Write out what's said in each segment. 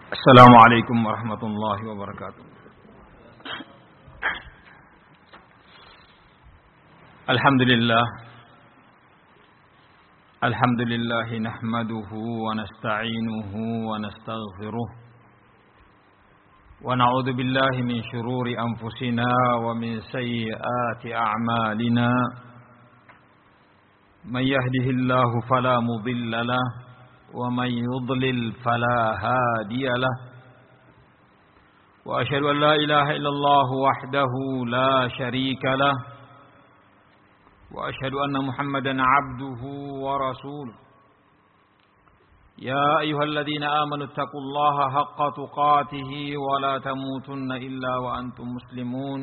Assalamualaikum warahmatullahi wabarakatuh. Alhamdulillah. Alhamdulillah nahmaduhu wa nasta'inuhu wa nastaghfiruh. Wa na'udzu billahi min shururi anfusina wa min sayyiati a'malina. May yahdihillahu fala mudilla lahu ومن يضلل فلا هادي له وأشهد أن لا إله إلا الله وحده لا شريك له وأشهد أن محمدا عبده ورسوله يا أيها الذين آمنوا اتقوا الله حق تقاته ولا تموتن إلا وأنتم مسلمون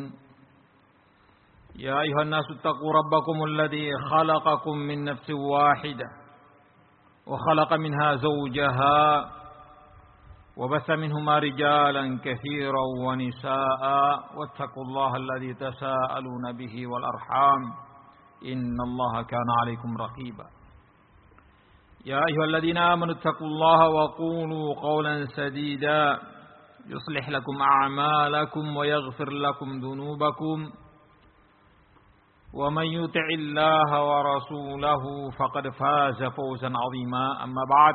يا أيها الناس اتقوا ربكم الذي خلقكم من نفس واحدة وخلق منها زوجها وبث منهما رجالا كثيرا ونساء واتقوا الله الذي تساءلون به والأرحام إن الله كان عليكم رقيبا يا أيها الذين آمنوا اتقوا الله وقولوا قولا سديدا يصلح لكم أعمالكم ويغفر لكم ذنوبكم ومن يطع الله ورسوله فقد فاز فوزا عظيما أما بعد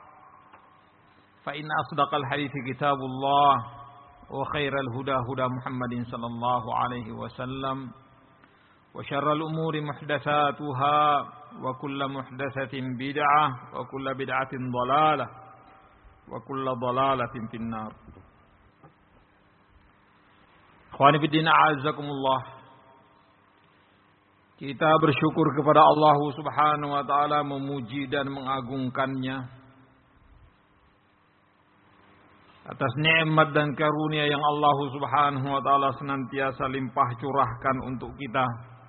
فإن أصدق الحديث كتاب الله وخير الهدى هدى محمد صلى الله عليه وسلم وشر الأمور محدثاتها وكل محدثة بدعة وكل بدعة ضلالة وكل ضلالة في النار. Ikhwani fi din, a'azzakumullah. Kita bersyukur kepada Allah Subhanahu wa taala, memuji dan mengagungkannya atas nikmat dan karunia yang Allah Subhanahu wa taala senantiasa limpah curahkan untuk kita,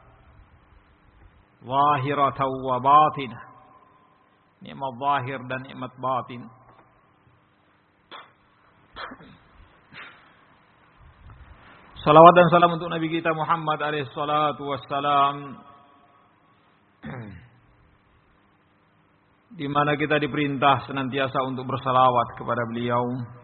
zahiratan wa batinah, nikmat zahir dan nikmat batin. Salawat dan salam untuk Nabi kita Muhammad alaihi salatu wassalam, di mana kita diperintah senantiasa untuk bersalawat kepada beliau.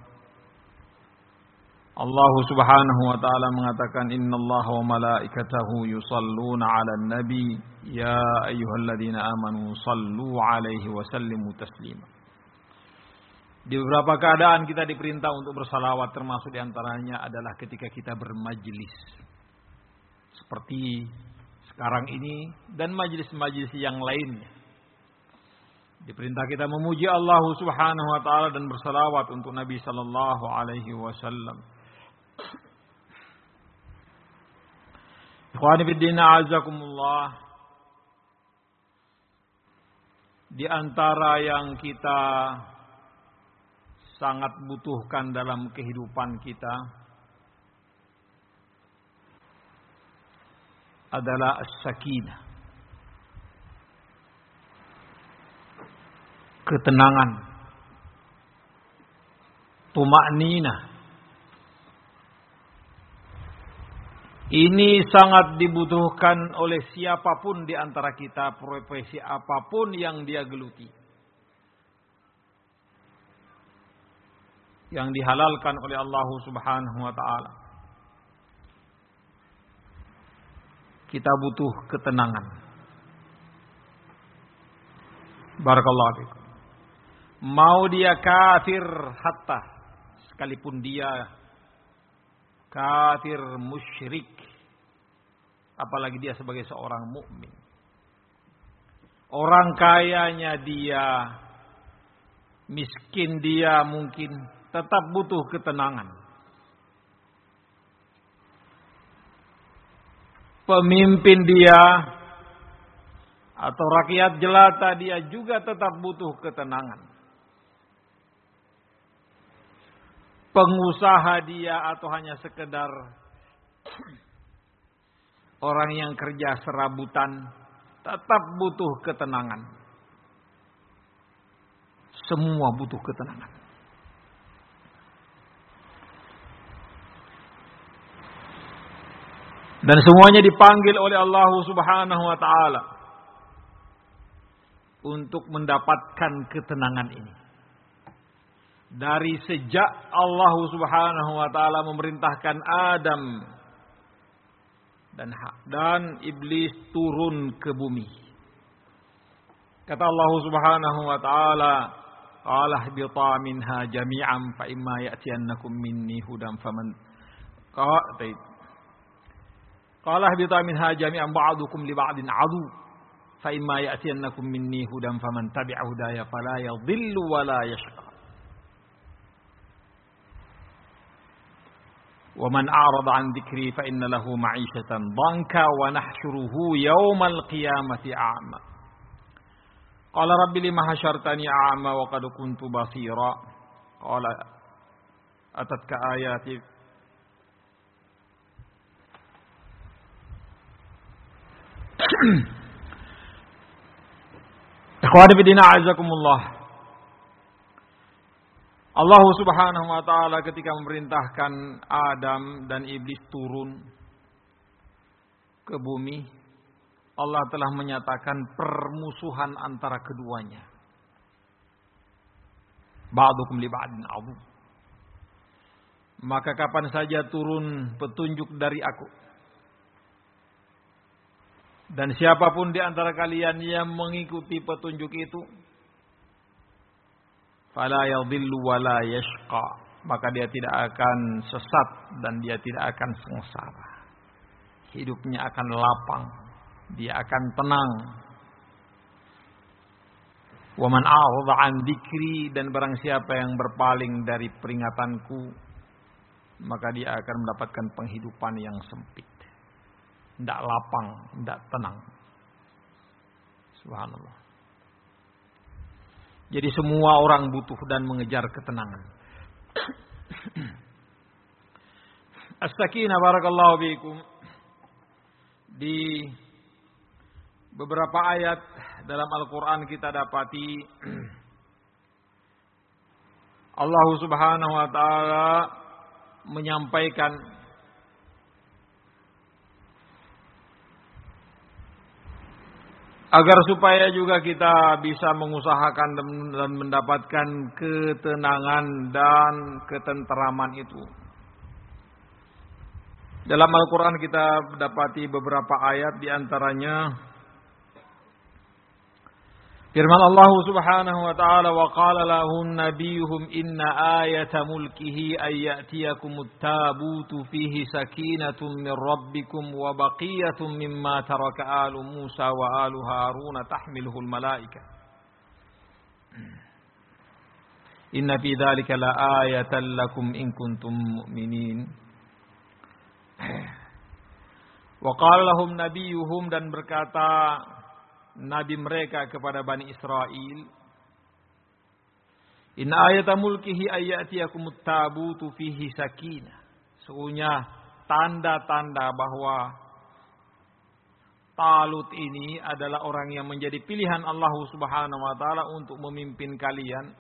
Allah Subhanahu wa taala mengatakan, innallaha wa malaikatahu yusalluna 'alan nabi ya ayyuhalladzina amanu sallu 'alaihi wa sallimu taslima. Di beberapa keadaan kita diperintah untuk bersalawat, termasuk diantaranya adalah ketika kita bermajlis seperti sekarang ini dan majlis-majlis yang lainnya. Diperintah kita memuji Allah Subhanahu wa taala dan bersalawat untuk Nabi sallallahu alaihi wasallam. Ikhwani fid din, a'azzakumullah. Di antara yang kita sangat butuhkan dalam kehidupan kita adalah as-sakinah, ketenangan, tuma'ninah. Ini sangat dibutuhkan oleh siapapun di antara kita, profesi apapun yang dia geluti, yang dihalalkan oleh Allah Subhanahu wa taala. Kita butuh ketenangan. Barakallahu fikum. Mau dia kafir hatta, sekalipun dia kafir musyrik, apalagi dia sebagai seorang mukmin. Orang kayanya dia, miskin dia mungkin, tetap butuh ketenangan. Pemimpin dia atau rakyat jelata dia juga tetap butuh ketenangan. Pengusaha dia atau hanya sekedar orang yang kerja serabutan tetap butuh ketenangan. Semua butuh ketenangan. Dan semuanya dipanggil oleh Allah Subhanahu wa taala untuk mendapatkan ketenangan ini. dari sejak Allah Subhanahu wa taala memerintahkan Adam dan iblis turun ke bumi. Kata Allah Subhanahu wa taala, qala ihbita minha jami'an fa imma ya'tiyannakum minni hudan faman qala ihbita minha jami'an ba'dukum li ba'din adu fa imma ya'tiyannakum minni hudan faman tabi'a hudaya fala yadhillu wa la yashqa. ومن أعرض عن ذكري فإن له معيشة ضنكا ونحشره يوم القيامة أعمى قال رب لما حشرتني أعمى وقد كنت بصيرا قال أتتك آياتي إخواني في الدين أعزكم الله. Allah Subhanahu wa taala ketika memerintahkan Adam dan iblis turun ke bumi, Allah telah menyatakan permusuhan antara keduanya. Ba'dukum li ba'din adu. Maka kapan saja turun petunjuk dari aku, dan siapapun di antara kalian yang mengikuti petunjuk itu, fala yadhillu wa la yashqa, maka dia tidak akan sesat dan dia tidak akan sengsara. Hidupnya akan lapang, dia akan tenang. Wa man a'rada an dzikri, dan barang siapa yang berpaling dari peringatanku, maka dia akan mendapatkan penghidupan yang sempit. Tidak lapang, tidak tenang. Subhanallah. Jadi semua orang butuh dan mengejar ketenangan. As-sakinah barakallahu fiikum. Di beberapa ayat dalam Al-Quran kita dapati Allah Subhanahu wa taala menyampaikan agar supaya juga kita bisa mengusahakan dan mendapatkan ketenangan dan ketenteraman itu. Dalam Al-Quran kita dapati beberapa ayat, di antaranya firman Allah Subhanahu wa taala, wa qala lahum nabiyuhum inna ayata mulkihi ay ya'tiyakumut tabutu fihi sakinatun min rabbikum wa baqiyatun mimma taraka alu Musa wa alu Harun tahmiluhul malaika inna fi dzalika la ayatan lakum in kuntum mu'minin. Wa qala lahum nabiyuhum, dan berkata nabi mereka kepada Bani Israel, inna ayata mulkihi ayyatiyakumut tabutu fihi sakinah. Sesungguhnya tanda-tanda bahwa Talut ini adalah orang yang menjadi pilihan Allah Subhanahu wa taala untuk memimpin kalian.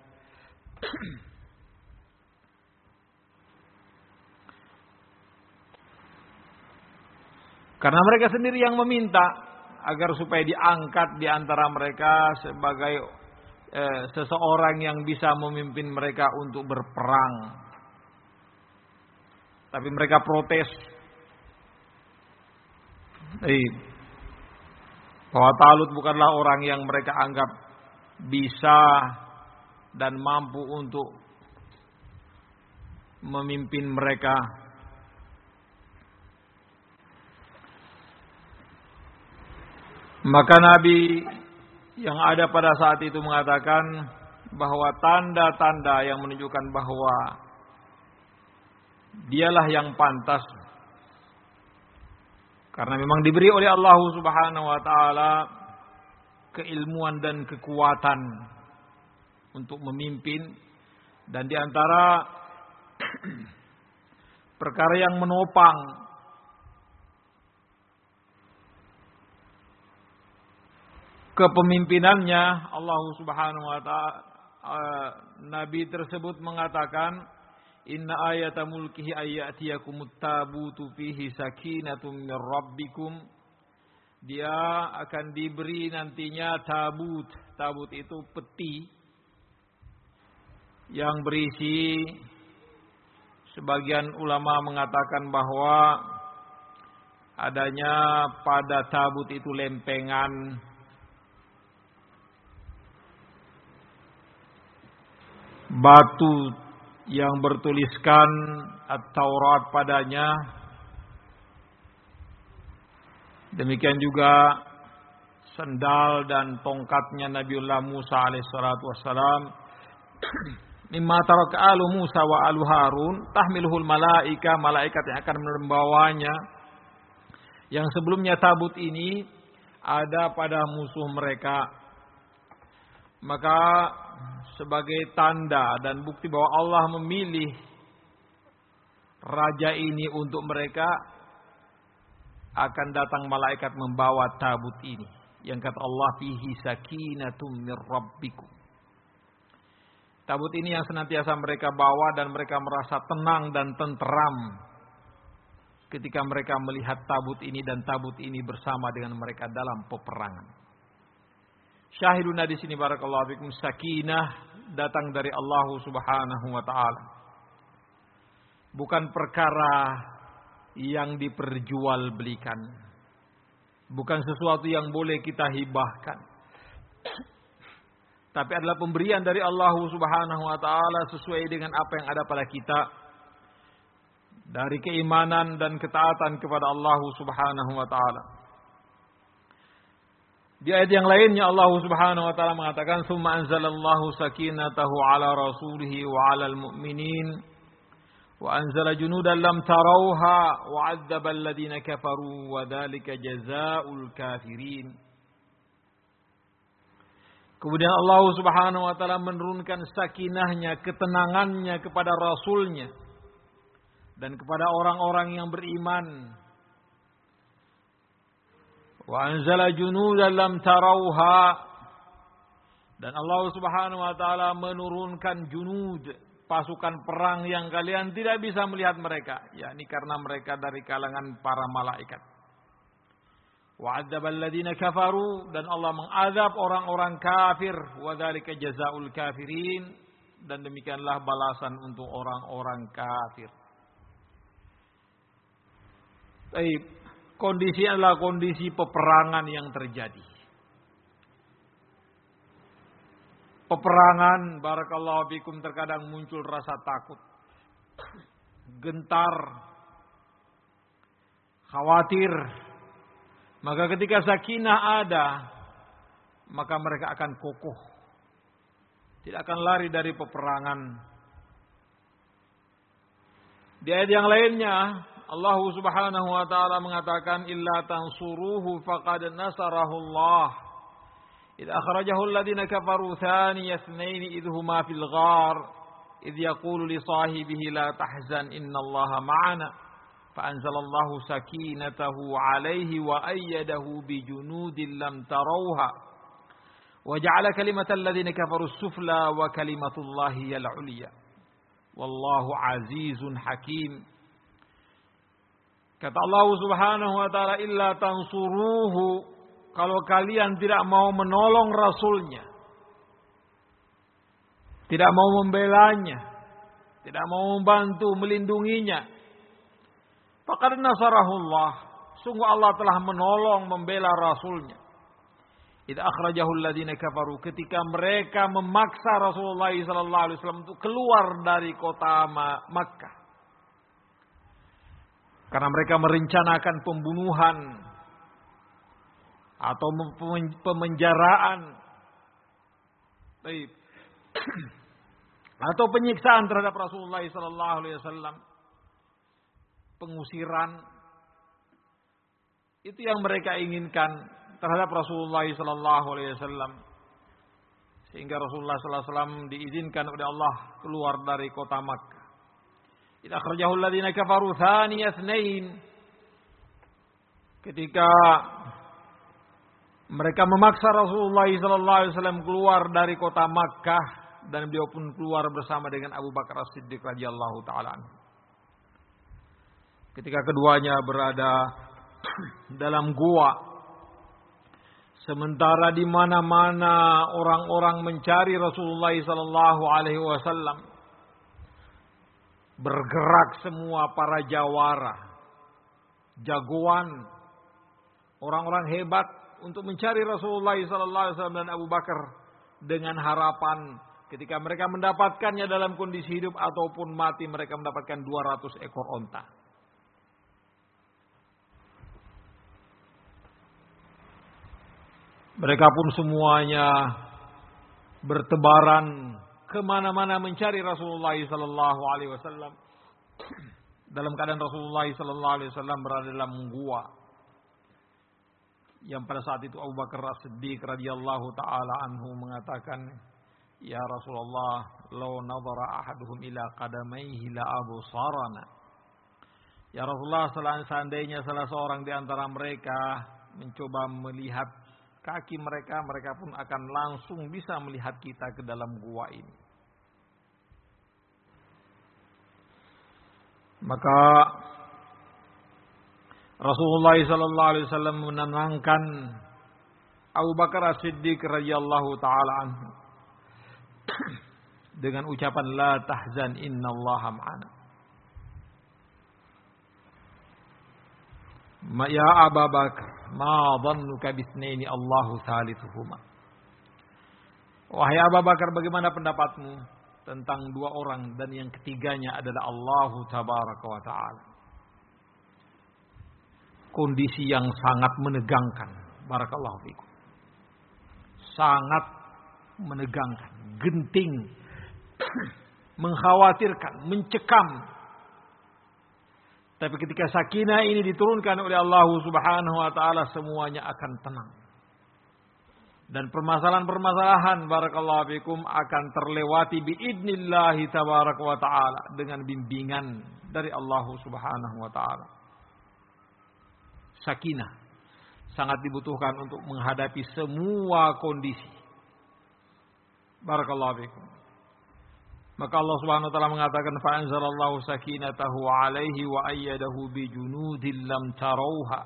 Karena mereka sendiri yang meminta agar supaya diangkat di antara mereka sebagai seseorang yang bisa memimpin mereka untuk berperang. Tapi mereka protes. Bahwa Talut bukanlah orang yang mereka anggap bisa dan mampu untuk memimpin mereka. Maka Nabi yang ada pada saat itu mengatakan bahwa tanda-tanda yang menunjukkan bahwa dialah yang pantas, karena memang diberi oleh Allah Subhanahu wa taala keilmuan dan kekuatan untuk memimpin, dan di antara perkara yang menopang kepemimpinannya, Allah Subhanahu wa taala, nabi tersebut mengatakan, inna ayata mulkihi ayyatiyakumut tabutu fihi sakinatun min rabbikum. Dia akan diberi nantinya tabut. Tabut itu peti yang berisi, sebagian ulama mengatakan bahwa adanya pada tabut itu lempengan batu yang bertuliskan At-Taurat padanya. Demikian juga sendal dan tongkatnya Nabiullah Musa alaihissalatu wassalam. Mimma taraka alu Musa wa alu Harun tahmiluhul malaika, malaikat yang akan membawanya. Yang sebelumnya tabut ini ada pada musuh mereka. Maka sebagai tanda dan bukti bahwa Allah memilih raja ini untuk mereka, akan datang malaikat membawa tabut ini. Yang kata Allah, fihi sakinatum mir rabbikum. Tabut ini yang senantiasa mereka bawa dan mereka merasa tenang dan tenteram ketika mereka melihat tabut ini dan tabut ini bersama dengan mereka dalam peperangan. Syahiduna di sini barakallahu fikum, sakinah datang dari Allah Subhanahu wa taala. Bukan perkara yang diperjualbelikan. Bukan sesuatu yang boleh kita hibahkan. Tapi adalah pemberian dari Allah Subhanahu wa taala sesuai dengan apa yang ada pada kita dari keimanan dan ketaatan kepada Allah Subhanahu wa taala. Di ayat yang lainnya Allah Subhanahu wa taala mengatakan, "Tsumma anzalallahu sakinatahu 'ala rasulihi wa 'alal mu'minin wa anzala junudan lam tarawha wa 'adzaba alladziina kafaru wa dzalika jazaa'ul kafirin." Kemudian Allah Subhanahu wa taala menurunkan sakinahnya, ketenangannya kepada rasulnya dan kepada orang-orang yang beriman. Wa anzala junudan lam tarawha, dan Allah Subhanahu wa taala menurunkan junud, pasukan perang yang kalian tidak bisa melihat mereka, yakni karena mereka dari kalangan para malaikat. Wa'adzabal ladzina kafaru, dan Allah mengazab orang-orang kafir. Wa dzalika jazaa'ul kafirin, dan demikianlah balasan untuk orang-orang kafir. Baik, kondisi adalah kondisi peperangan yang terjadi. Peperangan, barakallahu fikum, terkadang muncul rasa takut, gentar, khawatir. Maka ketika sakinah ada, maka mereka akan kokoh. Tidak akan lari dari peperangan. Di ayat yang lainnya, Allah Subhanahu wa taala mengatakan, "Illa tansuruhu faqad nasarahu Allah. Idh akhrajahu alladziina kafaru thaniya itsnaini idh huma fil ghar, idh yaqulu li sahibihi la tahzan innallaha ma'ana." فأنزل الله سكينته عليه وأيده بجنود لم تروها وجعل كلمة الذين كفروا السفلى وكلمة الله هي العليا والله عزيز حكيم. Kata Allah Subhanahu wa taala, illa tansuruhu, kalau kalian tidak mau menolong rasulnya, tidak mau membelanya, tidak mau membantu melindunginya, faqad nasarahullah, sungguh Allah telah menolong membela rasulnya. Idza akhrajahu alladziina kafaru, ketika mereka memaksa Rasulullah sallallahu alaihi wasallam untuk keluar dari kota Makkah. Karena mereka merencanakan pembunuhan atau pemenjaraan, atau penyiksaan terhadap Rasulullah sallallahu alaihi wasallam. Pengusiran, itu yang mereka inginkan terhadap Rasulullah sallallahu alaihi wasallam, sehingga Rasulullah sallallahu alaihi wasallam diizinkan oleh Allah keluar dari kota Makkah. Idza akhrajahu alladziina kafaru thaniya itsnain, ketika mereka memaksa Rasulullah sallallahu alaihi wasallam keluar dari kota Makkah, dan beliau pun keluar bersama dengan Abu Bakar As-Siddiq radhiyallahu taala anhu. Ketika keduanya berada dalam gua Sementara di mana-mana orang-orang mencari Rasulullah sallallahu alaihi wasallam, bergerak semua para jawara, jagoan, orang-orang hebat untuk mencari Rasulullah sallallahu alaihi wasallam dan Abu Bakar dengan harapan ketika mereka mendapatkannya dalam kondisi hidup ataupun mati, mereka mendapatkan 200 ekor onta. Mereka pun semuanya bertebaran kemana-mana mencari Rasulullah sallallahu alaihi wasallam. Dalam keadaan Rasulullah sallallahu alaihi wasallam berada dalam gua, yang pada saat itu Abu Bakar As-Siddiq radhiyallahu taala anhu mengatakan, "Ya Rasulullah, law nadhara ahaduhum ila qadamaihi la absarana." Ya Rasulullah, seandainya salah seorang di antara mereka mencoba melihat kaki mereka, mereka pun akan langsung bisa melihat kita ke dalam gua ini. Maka Rasulullah sallallahu alaihi wasallam menenangkan Abu Bakar As-Siddiq radhiyallahu taala anhu dengan ucapan la tahzan innallaha ma'ana. Ya Abu Bakar, ma dhannuka bisnaini Allahu thalithuhuma. Wahai Abu Bakar, bagaimana pendapatmu tentang dua orang dan yang ketiganya adalah Allahu tabaraka wa taala? Kondisi yang sangat menegangkan. Barakallahu fikum. Sangat menegangkan, genting, mengkhawatirkan, mencekam. Tapi ketika sakinah ini diturunkan oleh Allah Subhanahu wa taala, semuanya akan tenang. Dan permasalahan-permasalahan barakallahu fikum akan terlewati biidnillahi tabaraka wa taala dengan bimbingan dari Allah Subhanahu wa taala. Sakinah sangat dibutuhkan untuk menghadapi semua kondisi. Barakallahu fikum. Maka Allah Subhanahu wa taala mengatakan fa anzalallahu sakinatahu alaihi wa ayyadahu bi junudin lam tarawha.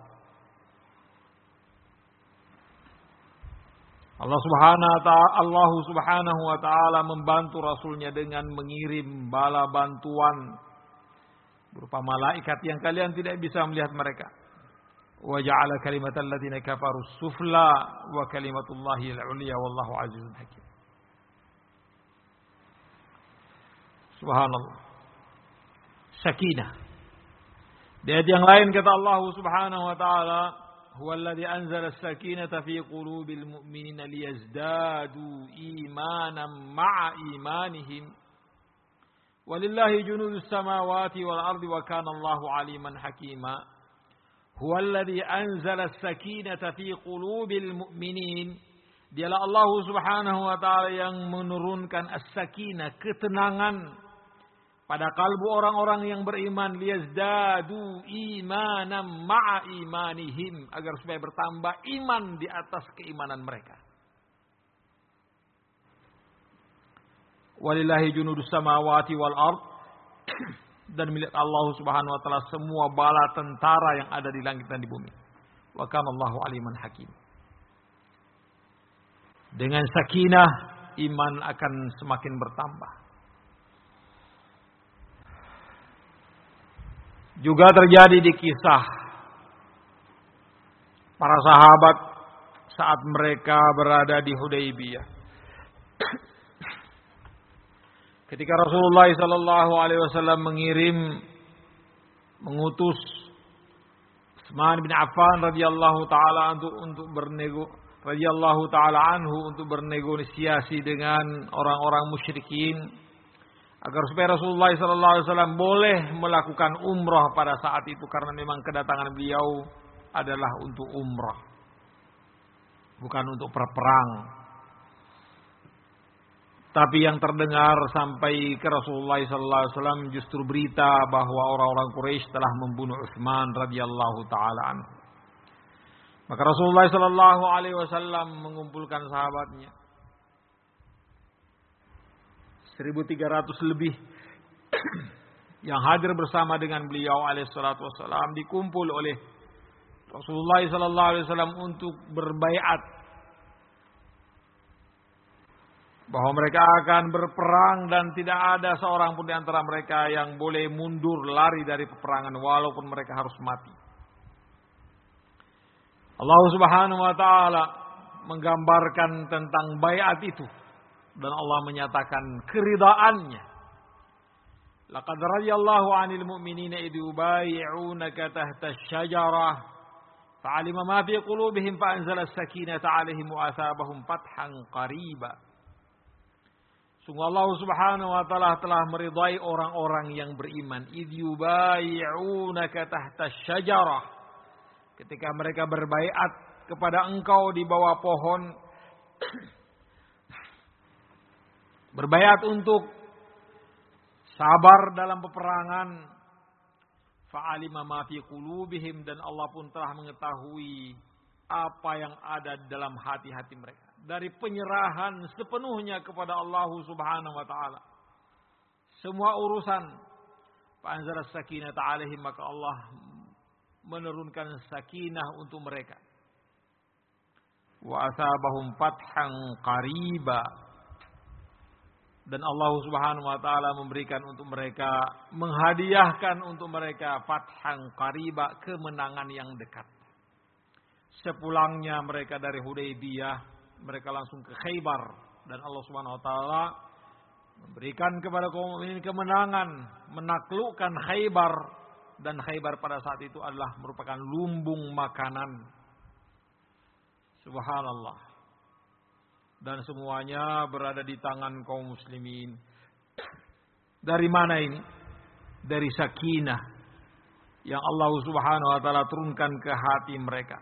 Allah Subhanahu wa taala membantu rasulnya dengan mengirim bala bantuan berupa malaikat yang kalian tidak bisa melihat mereka. Wa ja'ala kalimatal ladzina kafaru sufla wa kalimatullahi al-'ulya wallahu 'azizun hakim. Subhanallah. Sakinah. Di ayat yang lain kata Allah Subhanahu wa taala, "Huwallazi anzala as-sakinata fi qulubil mu'minina liyazdadu imanan ma'a imanihim. Walillahi junudus samawati wal ardi wa kana Allahu 'aliman hakima." Huwallazi anzala as-sakinata fi qulubil mu'minin. Dialah Allah Subhanahu wa taala yang menurunkan as-sakinah, ketenangan pada kalbu orang-orang yang beriman, liyazdadu imanan ma'a imanihim, agar supaya bertambah iman di atas keimanan mereka. Walillahi junudus samawati wal ard, dan milik Allah Subhanahu wa taala semua bala tentara yang ada di langit dan di bumi. Wa kana Allahu aliman hakim. Dengan sakinah iman akan semakin bertambah. Juga terjadi di kisah para sahabat saat mereka berada di Hudaybiyah. Ketika Rasulullah sallallahu alaihi wasallam mengutus Utsman bin Affan radhiyallahu taala anhu untuk bernegosiasi dengan orang-orang musyrikin agar supaya Rasulullah sallallahu alaihi wasallam boleh melakukan umrah pada saat itu, karena memang kedatangan beliau adalah untuk umrah, bukan untuk perang. Tapi yang terdengar sampai ke Rasulullah sallallahu alaihi wasallam justru berita bahwa orang-orang Quraisy telah membunuh Utsman radhiyallahu taala anhu. Maka Rasulullah sallallahu alaihi wasallam mengumpulkan sahabatnya 1.300 lebih yang hadir bersama dengan beliau alaihi salatu wasallam, dikumpul oleh Rasulullah sallallahu alaihi wasallam untuk berbaiat bahwa mereka akan berperang dan tidak ada seorang pun di antara mereka yang boleh mundur lari dari peperangan walaupun mereka harus mati. Allah Subhanahu wa taala menggambarkan tentang baiat itu dan Allah menyatakan keridaannya. Laqad radiyallahu 'anil mu'minina idh yubay'unaka tahta asy-syajarah fa'alima ma fi qulubihim fa'anzala as-sakinata 'alaihim wa asabahum fathan qariba. Sungguh Allah Subhanahu wa taala telah meridai orang-orang yang beriman. Idh yubay'unaka tahta asy-syajarah. Ketika mereka berbaiat kepada engkau di bawah pohon. Berbaiat untuk sabar dalam peperangan. Fa'alima ma fi qulubihim, dan Allah pun telah mengetahui apa yang ada dalam hati-hati mereka. Dari penyerahan sepenuhnya kepada Allah Subhanahu wa taala. Semua urusan fa'anzala as-sakinata 'alaihim, maka Allah menurunkan sakinah untuk mereka. Wa asabahum fathan qariba, dan Allah Subhanahu wa taala memberikan untuk mereka, menghadiahkan untuk mereka fathan qariba, kemenangan yang dekat. Sepulangnya mereka dari Hudaybiyah, mereka langsung ke Khaybar, dan Allah Subhanahu wa taala memberikan kepada kaum mukminin kemenangan, menaklukkan Khaybar, dan Khaybar pada saat itu adalah merupakan lumbung makanan. Subhanallah. Dan semuanya berada di tangan kaum muslimin. Dari mana ini? Dari sakinah yang Allah Subhanahu wa taala turunkan ke hati mereka.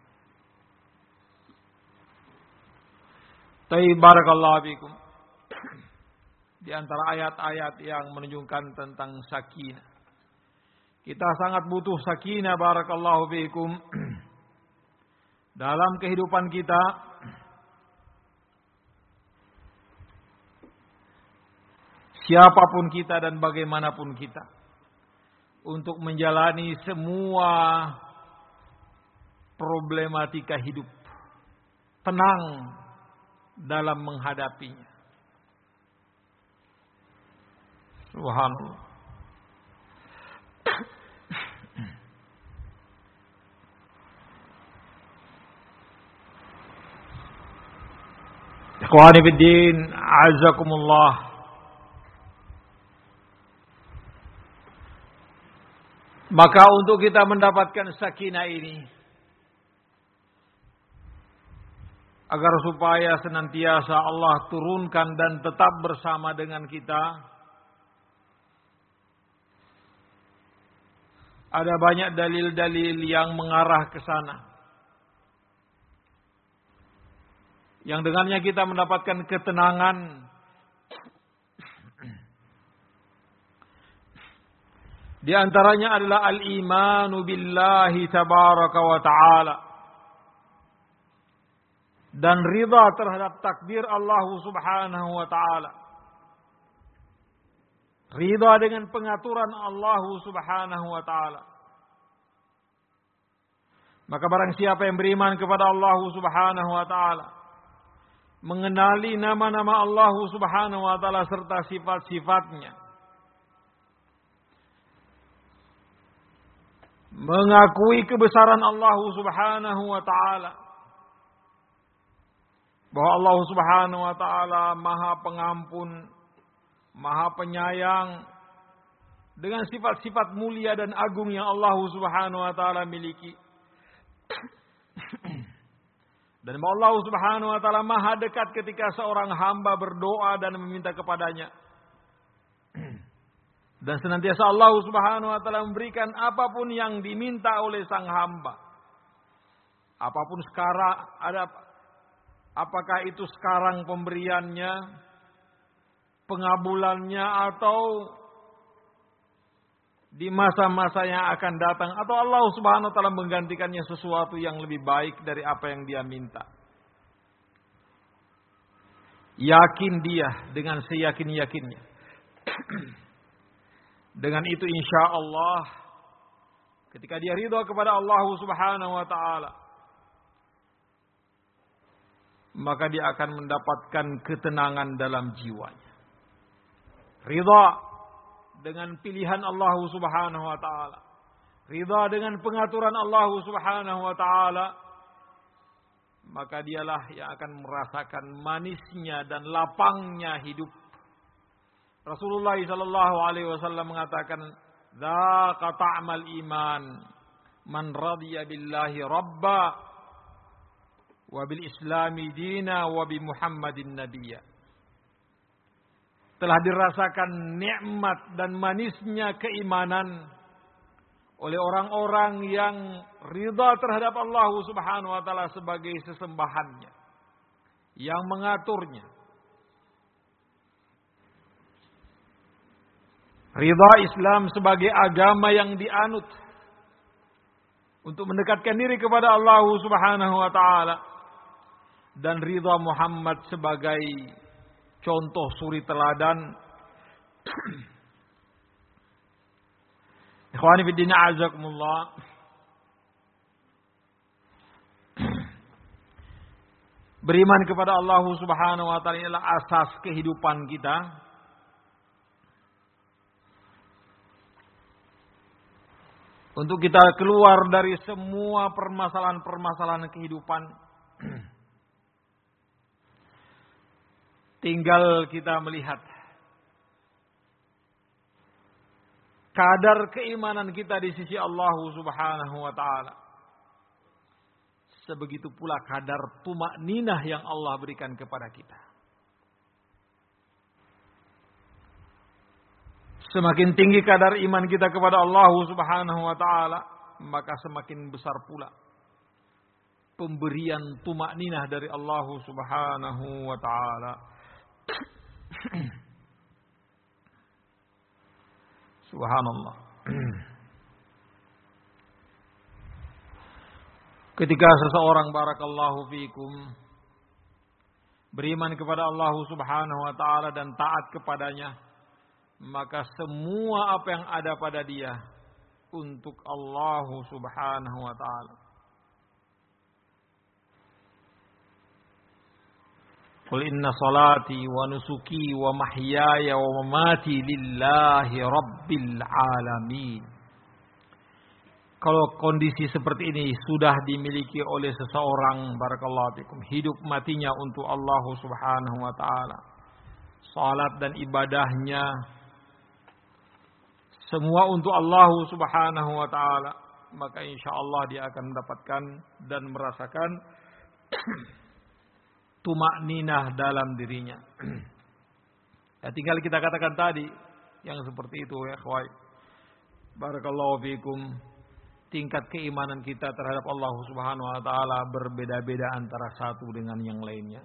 Barakallahu fikum. Di antara ayat-ayat yang menunjukkan tentang sakinah. Kita sangat butuh sakinah, barakallahu fikum, dalam kehidupan kita. Siapapun kita dan bagaimanapun kita, untuk menjalani semua problematika hidup, tenang dalam menghadapinya. Subhanallah. Ikhwani fiddin, a'azzakumullah. Maka untuk kita mendapatkan sakinah ini, agar supaya senantiasa Allah turunkan dan tetap bersama dengan kita, ada banyak dalil-dalil yang mengarah ke sana. Yang dengannya kita mendapatkan ketenangan. Di antaranya adalah al-imanu billahi tabaraka wa ta'ala. Dan ridha terhadap takdir Allah Subhanahu wa ta'ala. Ridha dengan pengaturan Allah Subhanahu wa ta'ala. Maka barang siapa yang beriman kepada Allah Subhanahu wa ta'ala, mengenali nama-nama Allah Subhanahu wa ta'ala serta sifat-sifatnya, mengakui kebesaran Allah Subhanahu wa ta'ala, bahwa Allah Subhanahu wa ta'ala Maha Pengampun, Maha Penyayang, dengan sifat-sifat mulia dan agung yang Allah Subhanahu wa ta'ala miliki. Dan Allah Subhanahu wa ta'ala Maha dekat ketika seorang hamba berdoa dan meminta kepadanya. Dan senantiasa Allah Subhanahu wa ta'ala memberikan apapun yang diminta oleh sang hamba. Apapun sekarang, apakah itu sekarang pemberiannya, pengabulannya, atau di masa-masa yang akan datang, atau Allah Subhanahu wa ta'ala menggantikannya sesuatu yang lebih baik dari apa yang dia minta. Yakin dia dengan seyakin-yakinnya. Dengan itu insya Allah, ketika dia ridha kepada Allah Subhanahu wa ta'ala, maka dia akan mendapatkan ketenangan dalam jiwanya. Ridha dengan pilihan Allah Subhanahu wa taala. Ridha dengan pengaturan Allah Subhanahu wa taala, maka dialah yang akan merasakan manisnya dan lapangnya hidup. Rasulullah sallallahu alaihi wasallam mengatakan, "Dzaqa ta'mal iman man radiya billahi rabba wa bil islami dina wa bi Muhammadin nabiyya." Telah dirasakan nikmat dan manisnya keimanan oleh orang-orang yang ridha terhadap Allah Subhanahu wa taala sebagai sesembahannya, yang mengaturnya. Ridha Islam sebagai agama yang dianut untuk mendekatkan diri kepada Allah Subhanahu wa taala, dan ridha Muhammad sebagai contoh suri teladan. Ikhwani fi din, a'azakumullah. Beriman kepada Allah Subhanahu wa taala adalah asas kehidupan kita. Untuk kita keluar dari semua permasalahan-permasalahan kehidupan, tinggal kita melihat kadar keimanan kita di sisi Allah Subhanahu wa taala. Sebegitu pula kadar tumakninah yang Allah berikan kepada kita. Semakin tinggi kadar iman kita kepada Allah Subhanahu wa taala, maka semakin besar pula pemberian tumakninah dari Allah Subhanahu wa taala. Subhanallah. Ketika seseorang, barakallahu fikum, beriman kepada Allah Subhanahu wa taala dan taat kepadanya, maka semua apa yang ada pada dia untuk Allah Subhanahu wa taala. Qul inna salati wa nusuki wa mahyaya wa mamati lillahi rabbil alamin. Kalau kondisi seperti ini sudah dimiliki oleh seseorang, barakallahu fikum, hidup matinya untuk Allah Subhanahu wa taala, salat dan ibadahnya semua untuk Allah Subhanahu wa taala, maka insyaallah dia akan mendapatkan dan merasakan tumakninah dalam dirinya. Ya, tinggal kita katakan tadi yang seperti itu, ya ikhwai. Barakallahu fikum. Tingkat keimanan kita terhadap Allah Subhanahu wa taala berbeda-beda antara satu dengan yang lainnya.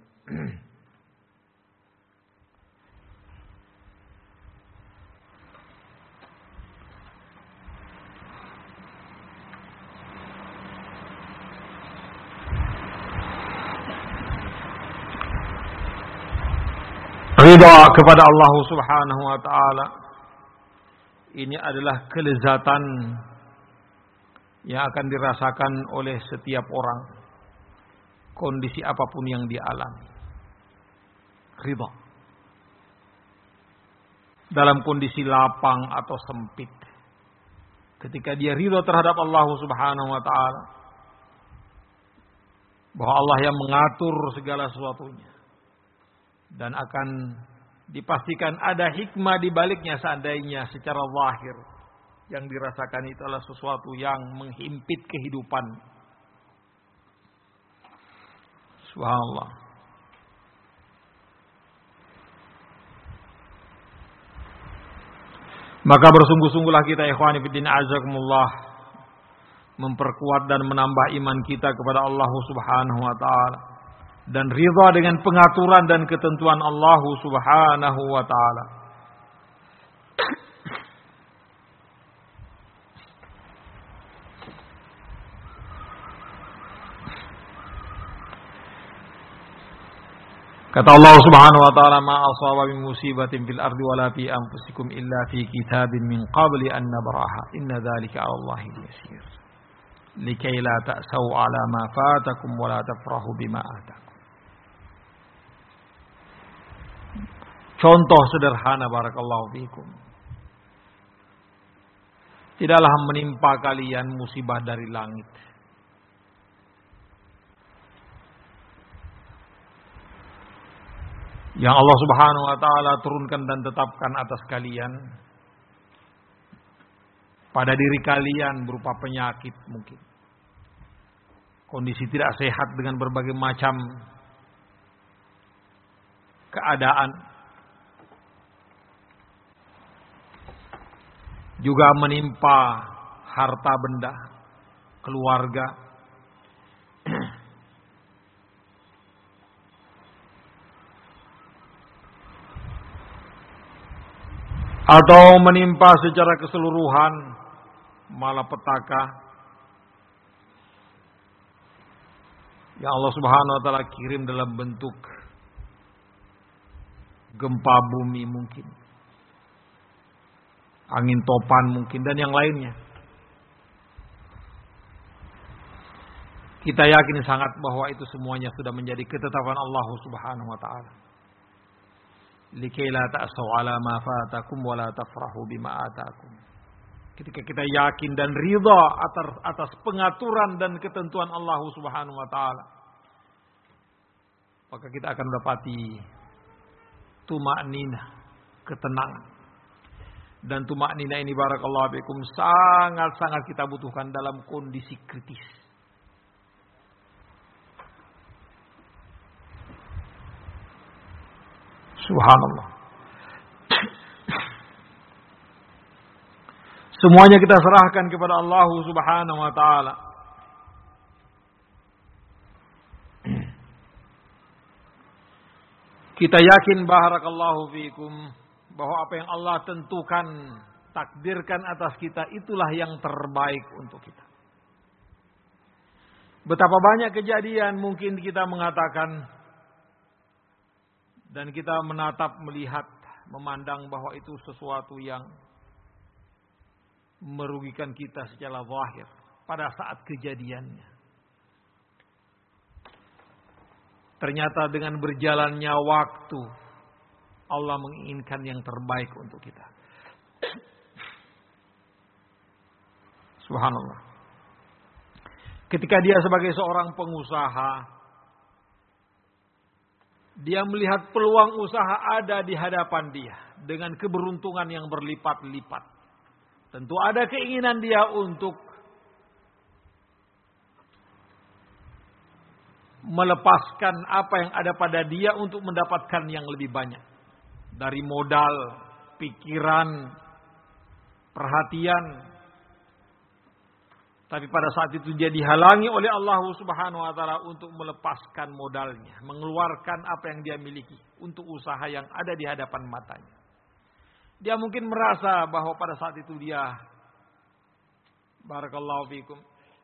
Ridha kepada Allah Subhanahu wa taala ini adalah kelezatan yang akan dirasakan oleh setiap orang, kondisi apapun yang dialami. Ridha dalam kondisi lapang atau sempit, ketika dia ridha terhadap Allah Subhanahu wa taala, bahwa Allah yang mengatur segala sesuatunya, dan akan dipastikan ada hikmah di baliknya seandainya secara zahir yang dirasakan itu adalah sesuatu yang menghimpit kehidupan. Subhanallah. Maka bersungguh-sungguhlah kita, ikhwani fiddin, azakumullah, memperkuat dan menambah iman kita kepada Allah Subhanahu wa taala, dan ridha dengan pengaturan dan ketentuan Allah Subhanahu wa taala. Kata Allah Subhanahu wa taala, "Ma asaba min musibatin fil ardi wala fi anfusikum illa fi kitabin min qabli an nabraha. Inna dzalika 'ala Allahi yasir. Likay la ta'sau 'ala ma fatakum wa la tafrahu bima atakum." Contoh sederhana barakallahu fikum. Tidaklah menimpa kalian musibah dari langit. Yang Allah Subhanahu wa taala turunkan dan tetapkan atas kalian pada diri kalian berupa penyakit mungkin. Kondisi tidak sehat dengan berbagai macam keadaan. Juga menimpa harta benda, keluarga. Atau menimpa secara keseluruhan malapetaka yang Allah Subhanahu wa taala kirim dalam bentuk gempa bumi mungkin, angin topan mungkin, dan yang lainnya. Kita yakin sangat bahwa itu semuanya sudah menjadi ketetapan Allah Subhanahu wa taala. Likai la ta'sau 'ala ma fatakum wa la tafrahu bima atakum. Ketika kita yakin dan ridha atas pengaturan dan ketentuan Allah Subhanahu wa taala, maka kita akan mendapati tuma'ninah, ketenangan. Dan tuma'ninah ini barakallahu fikum sangat-sangat kita butuhkan dalam kondisi kritis. Subhanallah. Semuanya kita serahkan kepada Allah Subhanahu wa taala. Kita yakin barakallahu fikum bahwa apa yang Allah tentukan, takdirkan atas kita, itulah yang terbaik untuk kita. Betapa banyak kejadian mungkin kita mengatakan dan kita menatap, melihat, memandang bahwa itu sesuatu yang merugikan kita secara zahir pada saat kejadiannya. Ternyata dengan berjalannya waktu, Allah menginginkan yang terbaik untuk kita. Subhanallah. Ketika dia sebagai seorang pengusaha, dia melihat peluang usaha ada di hadapan dia dengan keberuntungan yang berlipat-lipat. Tentu ada keinginan dia untuk melepaskan apa yang ada pada dia untuk mendapatkan yang lebih banyak. Dari modal, pikiran, perhatian. Tapi pada saat itu dia dihalangi oleh Allah Subhanahu wa taala untuk melepaskan modalnya, mengeluarkan apa yang dia miliki untuk usaha yang ada di hadapan matanya. Dia mungkin merasa bahwa pada saat itu dia barakallahu fikum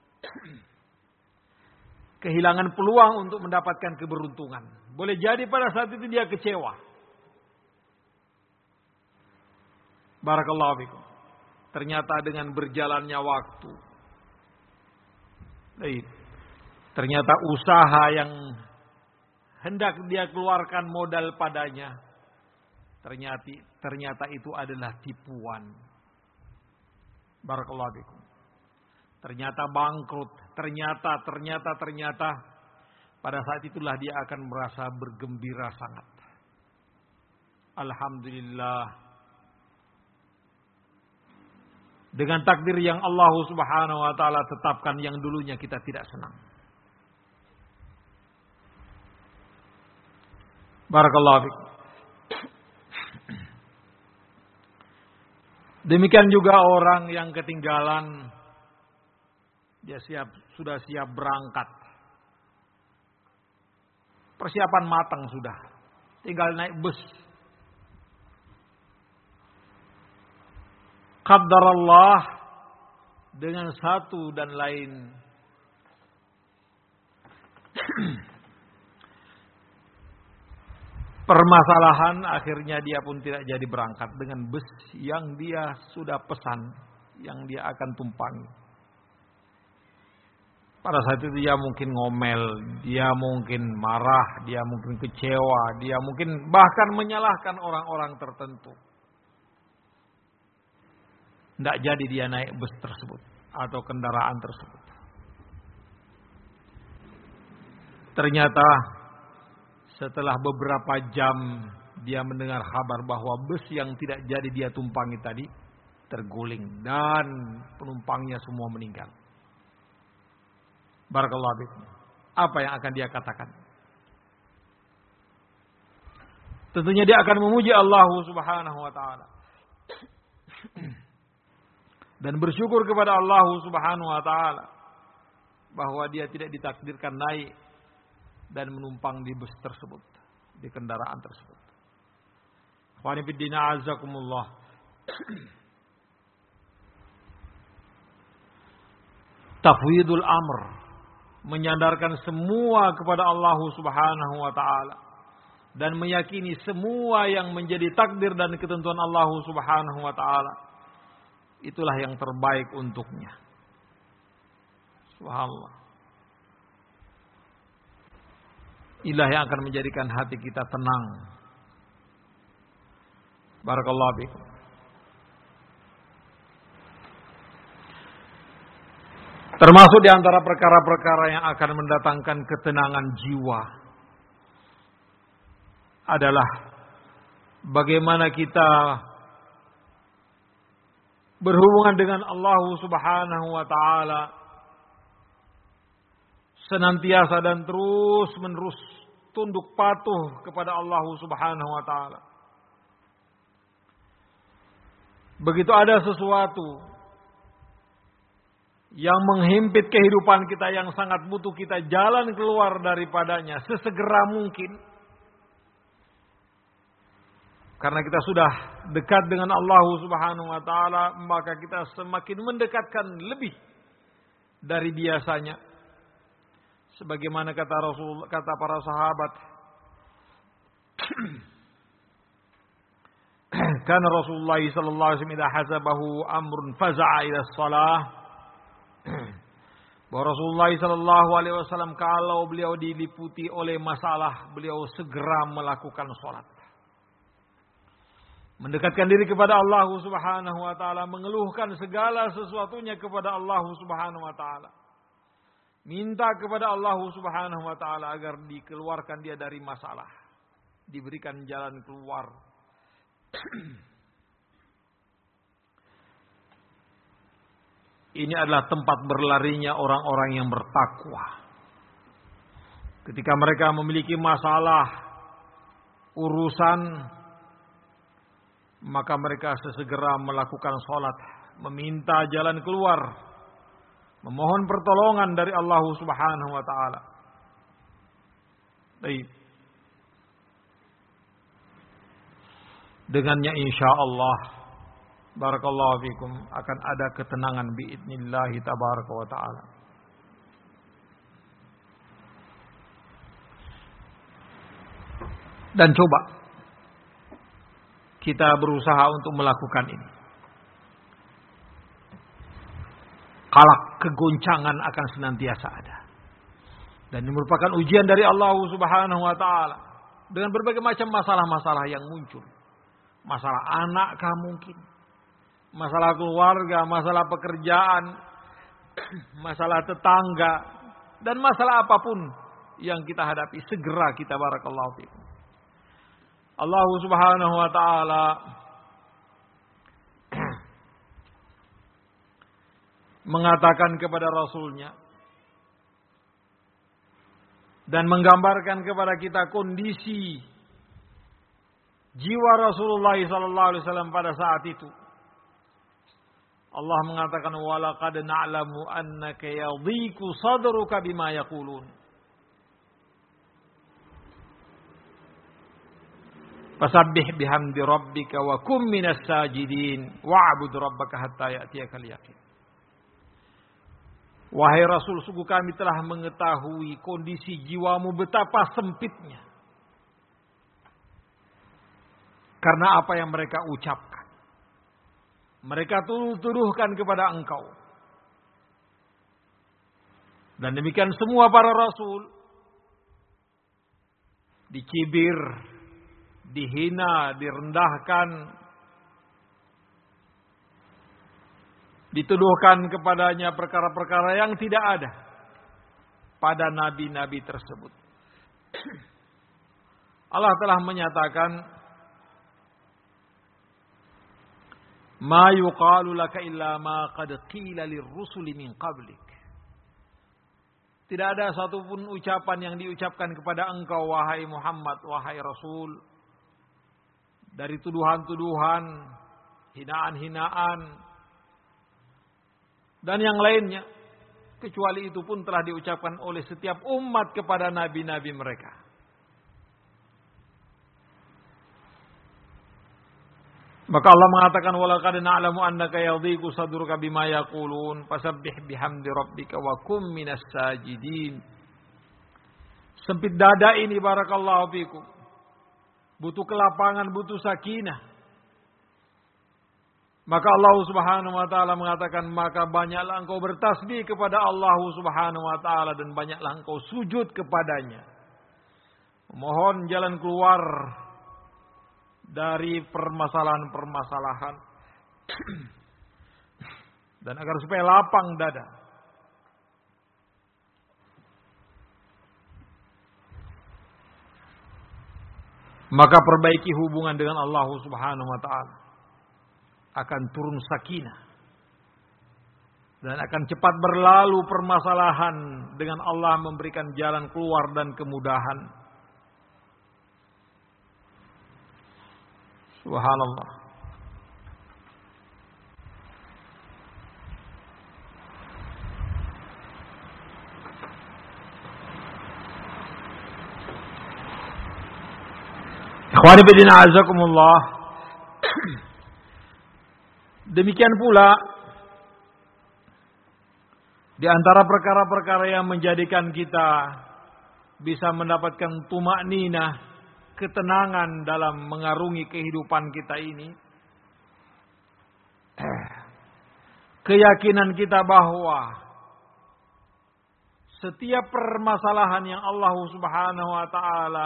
kehilangan peluang untuk mendapatkan keberuntungan. Boleh jadi pada saat itu dia kecewa. Barakallahu fikum. Ternyata dengan berjalannya waktu, ternyata usaha yang hendak dia keluarkan modal padanya, ternyata itu adalah tipuan. Barakallahu fikum. Ternyata bangkrut, ternyata pada saat itulah dia akan merasa bergembira sangat. Alhamdulillah, dengan takdir yang Allah Subhanahu wa taala tetapkan yang dulunya kita tidak senang. Barakallahu fikum. Demikian juga orang yang ketinggalan, dia sudah siap berangkat. Persiapan matang sudah. Tinggal naik bus. Qaddarallah dengan satu dan lain permasalahan, akhirnya dia pun tidak jadi berangkat dengan bus yang dia sudah pesan, yang dia akan tumpangi. Pada saat itu dia mungkin ngomel, dia mungkin marah, dia mungkin kecewa, dia mungkin bahkan menyalahkan orang-orang tertentu. Tidak jadi dia naik bus tersebut atau kendaraan tersebut. Ternyata setelah beberapa jam dia mendengar kabar bahwa bus yang tidak jadi dia tumpangi tadi terguling dan penumpangnya semua meninggal. Barakallahu fikum. Apa yang akan dia katakan? Tentunya dia akan memuji Allah Subhanahu wa taala. Dan bersyukur kepada Allah Subhanahu wa taala bahwa dia tidak ditakdirkan naik dan menumpang di bus tersebut, di kendaraan tersebut. Ikhwani fid din a'azzakumullah. Tafwidul amr, menyandarkan semua kepada Allah Subhanahu wa taala dan meyakini semua yang menjadi takdir dan ketentuan Allah Subhanahu wa taala itulah yang terbaik untuknya. Subhanallah. Inilah yang akan menjadikan hati kita tenang. Barakallahu fikum. Termasuk di antara perkara-perkara yang akan mendatangkan ketenangan jiwa adalah bagaimana kita berhubungan dengan Allah Subhanahu wa taala senantiasa dan terus-menerus tunduk patuh kepada Allah Subhanahu wa taala. Begitu ada sesuatu yang menghimpit kehidupan kita yang sangat butuh kita jalan keluar daripadanya sesegera mungkin. Karena kita sudah dekat dengan Allah Subhanahu wa taala, maka kita semakin mendekatkan lebih dari biasanya. Sebagaimana kata Rasul, kata para sahabat, kana Rasulullah sallallahu alaihi wasallam idza hasabahu amrun faza'a ila shalah. Bahwa Rasulullah sallallahu alaihi wasallam kalau beliau diliputi oleh masalah, beliau segera melakukan salat. Mendekatkan diri kepada Allah Subhanahu wa taala, mengeluhkan segala sesuatunya kepada Allah Subhanahu wa taala. Minta kepada Allah Subhanahu wa taala agar dikeluarkan dia dari masalah, diberikan jalan keluar. Ini adalah tempat berlarinya orang-orang yang bertakwa. Ketika mereka memiliki masalah, urusan, maka mereka sesegera melakukan sholat, meminta jalan keluar, memohon pertolongan dari Allah Subhanahu wa taala. Baik. Dengannya insyaallah, barakallahu fikum, akan ada ketenangan biidznillah tabaraka wa taala. Dan coba kita berusaha untuk melakukan ini. Kalak kegoncangan akan senantiasa ada. Dan ini merupakan ujian dari Allah Subhanahu wa taala dengan berbagai macam masalah-masalah yang muncul. Masalah anakkah mungkin? Masalah keluarga, masalah pekerjaan, masalah tetangga, dan masalah apapun yang kita hadapi, segera kita barakallahu fikum. Allah Subhanahu wa taala mengatakan kepada Rasulnya dan menggambarkan kepada kita kondisi jiwa Rasulullah sallallahu alaihi wasallam pada saat itu. Allah mengatakan walaqad na'lamu annaka yadhiqu sadruka bima yaqulun. Fasabbih bihamdi rabbika wa kum minas sajidin wa'bud rabbaka hatta ya'tiyakal yaqin. Wahai Rasul, sungguh kami telah mengetahui kondisi jiwamu betapa sempitnya. Karena apa yang mereka ucapkan. Mereka tuduhkan kepada engkau. Dan demikian semua para rasul dicibir, dihina, direndahkan, dituduhkan kepadanya perkara-perkara yang tidak ada pada nabi-nabi tersebut. Allah telah menyatakan, "Ma yuqalu laka illa ma qad qila lirrusuli min qablik." Tidak ada satupun ucapan yang diucapkan kepada engkau, wahai Muhammad, wahai Rasul, dari tuduhan-tuduhan, hinaan-hinaan, dan yang lainnya, kecuali itu pun telah diucapkan oleh setiap umat kepada nabi-nabi mereka. Maka Allah mengatakan, walaqad na'lamu annaka yadhiqu sadruka bima yaqulun fasabbih bihamdi rabbika wa kum minas sajidin. Sempit dada ini, barakallahu fikum, butuh kelapangan, butuh sakinah. Maka Allah Subhanahu wa taala mengatakan, maka banyaklah engkau bertasbih kepada Allah Subhanahu wa taala dan banyaklah engkau sujud kepadanya. Mohon jalan keluar dari permasalahan-permasalahan dan agar supaya lapang dada. Maka perbaiki hubungan dengan Allah Subhanahu wa taala. Akan turun sakinah dan akan cepat berlalu permasalahan dengan Allah memberikan jalan keluar dan kemudahan. Subhanallah. Ikhwani fillah, azakumullah. Demikian pula di antara perkara-perkara yang menjadikan kita bisa mendapatkan tumakninah, ketenangan dalam mengarungi kehidupan kita ini, keyakinan kita bahwa setiap permasalahan yang Allah Subhanahu wa taala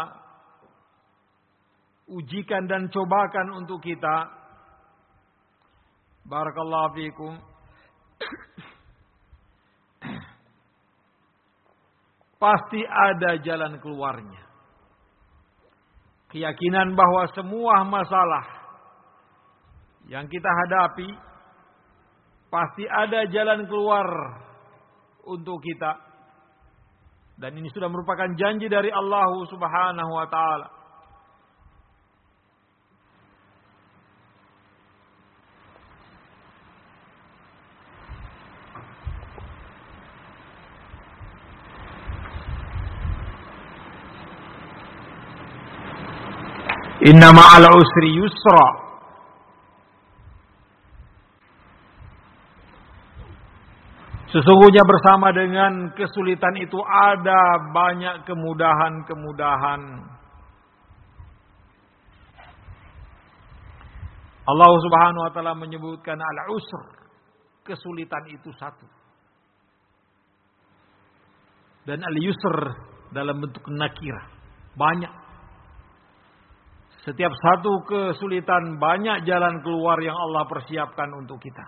ujikan dan cobakan untuk kita, barakallahu fikum, pasti ada jalan keluarnya. Keyakinan bahwa semua masalah yang kita hadapi pasti ada jalan keluar untuk kita. Dan ini sudah merupakan janji dari Allah Subhanahu wa taala. Inna ma'al usri yusra. Sesungguhnya bersama dengan kesulitan itu ada banyak kemudahan-kemudahan. Allah Subhanahu wa taala menyebutkan al-usr, kesulitan itu satu. Dan al-yusr dalam bentuk nakirah, banyak. Setiap satu kesulitan banyak jalan keluar yang Allah persiapkan untuk kita.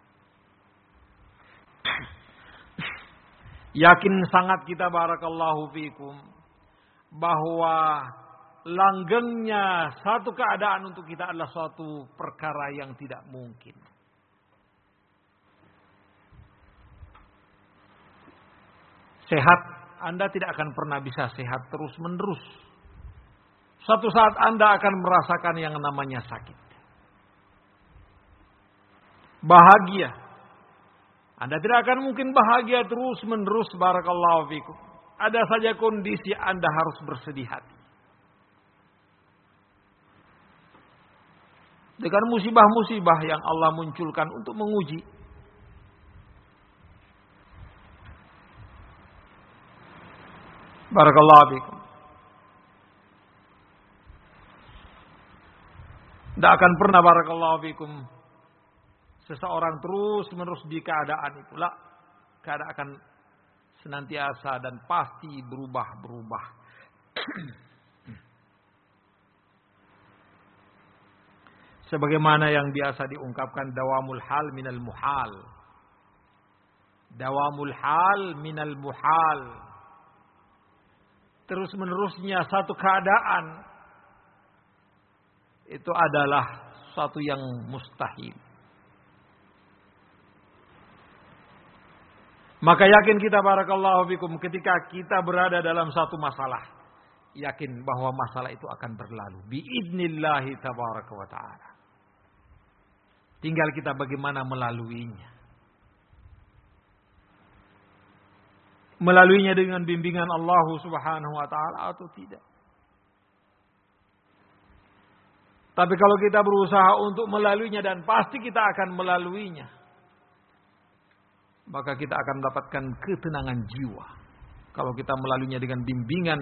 Yakin sangat kita, barakallahu fikum, bahwa langgengnya satu keadaan untuk kita adalah suatu perkara yang tidak mungkin. Sehat, Anda tidak akan pernah bisa sehat terus-menerus. Suatu saat Anda akan merasakan yang namanya sakit. Bahagia, Anda tidak akan mungkin bahagia terus-menerus, barakallahu fikum. Ada saja kondisi Anda harus bersedih hati. Dengan musibah-musibah yang Allah munculkan untuk menguji. Barakallahu fikum. Tidak akan pernah, barakallahu fikum, seseorang terus menerus di keadaan itulah. Keadaan akan senantiasa dan pasti berubah-berubah. Sebagaimana yang biasa diungkapkan, dawamul hal minal muhal. Dawamul hal minal muhal. Terus menerusnya satu keadaan itu adalah suatu yang mustahil. Maka yakin kita, barakallahu fikum, ketika kita berada dalam satu masalah, yakin bahwa masalah itu akan berlalu biidnillahi tabaraka wa ta'ala. Tinggal kita bagaimana melaluinya. Melaluinya dengan bimbingan Allah Subhanahu wa ta'ala atau tidak. Tapi kalau kita berusaha untuk melaluinya dan pasti kita akan melaluinya, maka kita akan mendapatkan ketenangan jiwa. Kalau kita melaluinya dengan bimbingan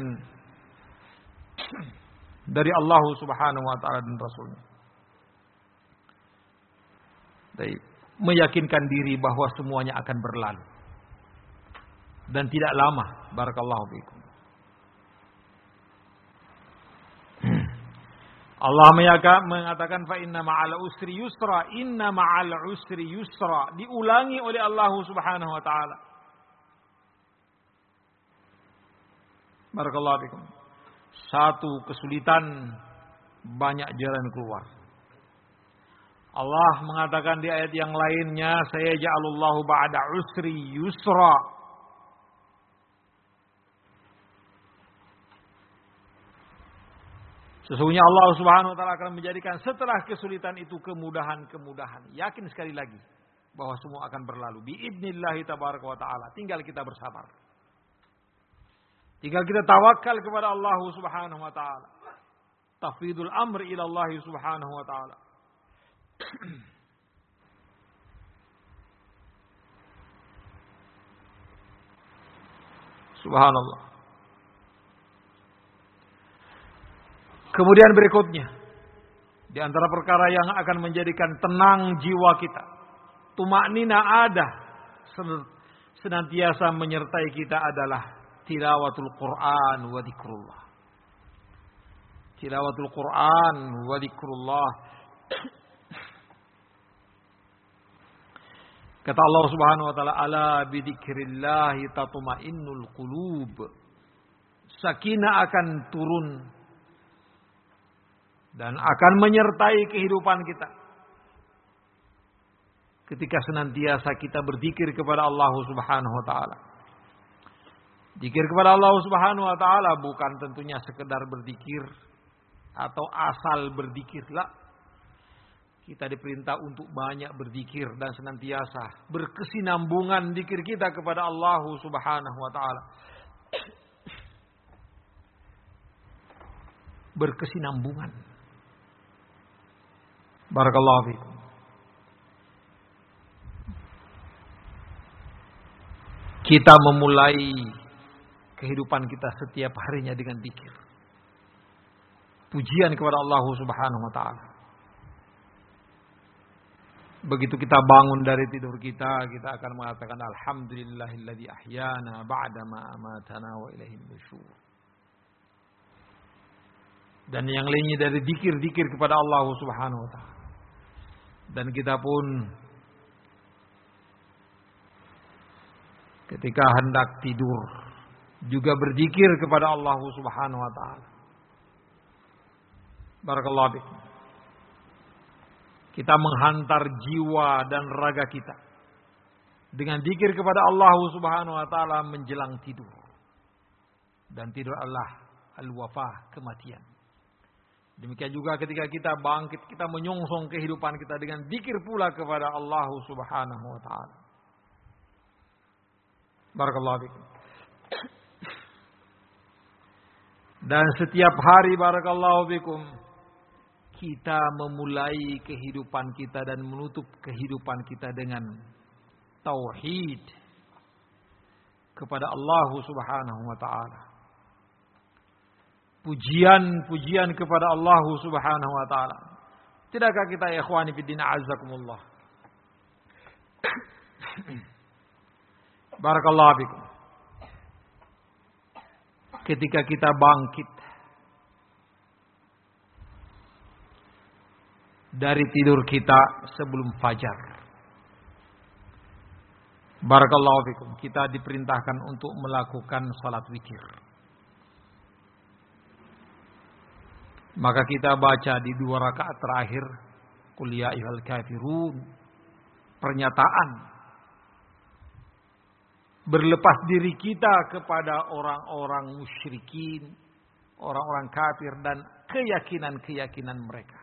dari Allah Subhanahu wa ta'ala dan Rasulnya. Meyakinkan diri bahwa semuanya akan berlalu. Dan tidak lama. Barakallahu fikum. Allah mengatakan fa inna ma'al usri yusra, inna ma'al usri yusra. Diulangi oleh Allah Subhanahu wa ta'ala. Barakallahu fikum. Satu kesulitan, banyak jalan keluar. Allah mengatakan di ayat yang lainnya, sayaj'alullahu ba'da usri yusra. Sesungguhnya Allah Subhanahu wa ta'ala akan menjadikan setelah kesulitan itu kemudahan-kemudahan. Yakin sekali lagi bahwa semua akan berlalu biidnillahi tabaraka wa ta'ala. Tinggal kita bersabar. Tinggal kita tawakal kepada Allah Subhanahu wa ta'ala. Tafwidul amr ila Allah Subhanahu wa ta'ala. Subhanallah. Kemudian berikutnya, di antara perkara yang akan menjadikan tenang jiwa kita, tumaknina ada senantiasa menyertai kita adalah tilawatul Quran wa dzikrullah. Tilawatul Quran wa dzikrullah. Kata Allah Subhanahu wa taala, ala bidzikrillah tatma'innul qulub. Sakinah akan turun dan akan menyertai kehidupan kita ketika senantiasa kita berzikir kepada Allah Subhanahu wa taala. Zikir kepada Allah Subhanahu wa taala bukan tentunya sekedar berzikir atau asal berzikir, lah. Kita diperintah untuk banyak berzikir dan senantiasa berkesinambungan zikir kita kepada Allah Subhanahu wa taala. Berkesinambungan. Barakallahu fikum. Kita memulai kehidupan kita setiap harinya dengan zikir. Pujian kepada Allah Subhanahu wa taala. Begitu kita bangun dari tidur kita akan mengatakan alhamdulillahilladzi ahyana ba'dama amatana wa ilaihin nusyur. Dan yang lainnya dari zikir-zikir kepada Allah Subhanahu wa taala. Dan kita pun ketika hendak tidur juga berzikir kepada Allah Subhanahu wa taala. Barakallahu fikum. Kita menghantar jiwa dan raga kita dengan zikir kepada Allah Subhanahu wa taala menjelang tidur. Dan tidur adalah al-wafah, kematian. Demikian juga ketika kita bangkit, kita menyongsong kehidupan kita dengan zikir pula kepada Allah Subhanahu wa taala. Barakallahu fikum. Dan setiap hari, barakallahu fikum, kita memulai kehidupan kita dan menutup kehidupan kita dengan tauhid kepada Allah Subhanahu wa taala. Pujian-pujian kepada Allah Subhanahu wa taala. Tidakkah kita, ya ikhwani fiddin, a'azzakumullah, barakallahu fikum, ketika kita bangkit dari tidur kita sebelum fajar. Barakallahu fikum. Kita diperintahkan untuk melakukan salat witir. Maka kita baca di 2 rakaat terakhir Qul ya ayyuhal kafirun, pernyataan berlepas diri kita kepada orang-orang musyrikin, orang-orang kafir dan keyakinan-keyakinan mereka.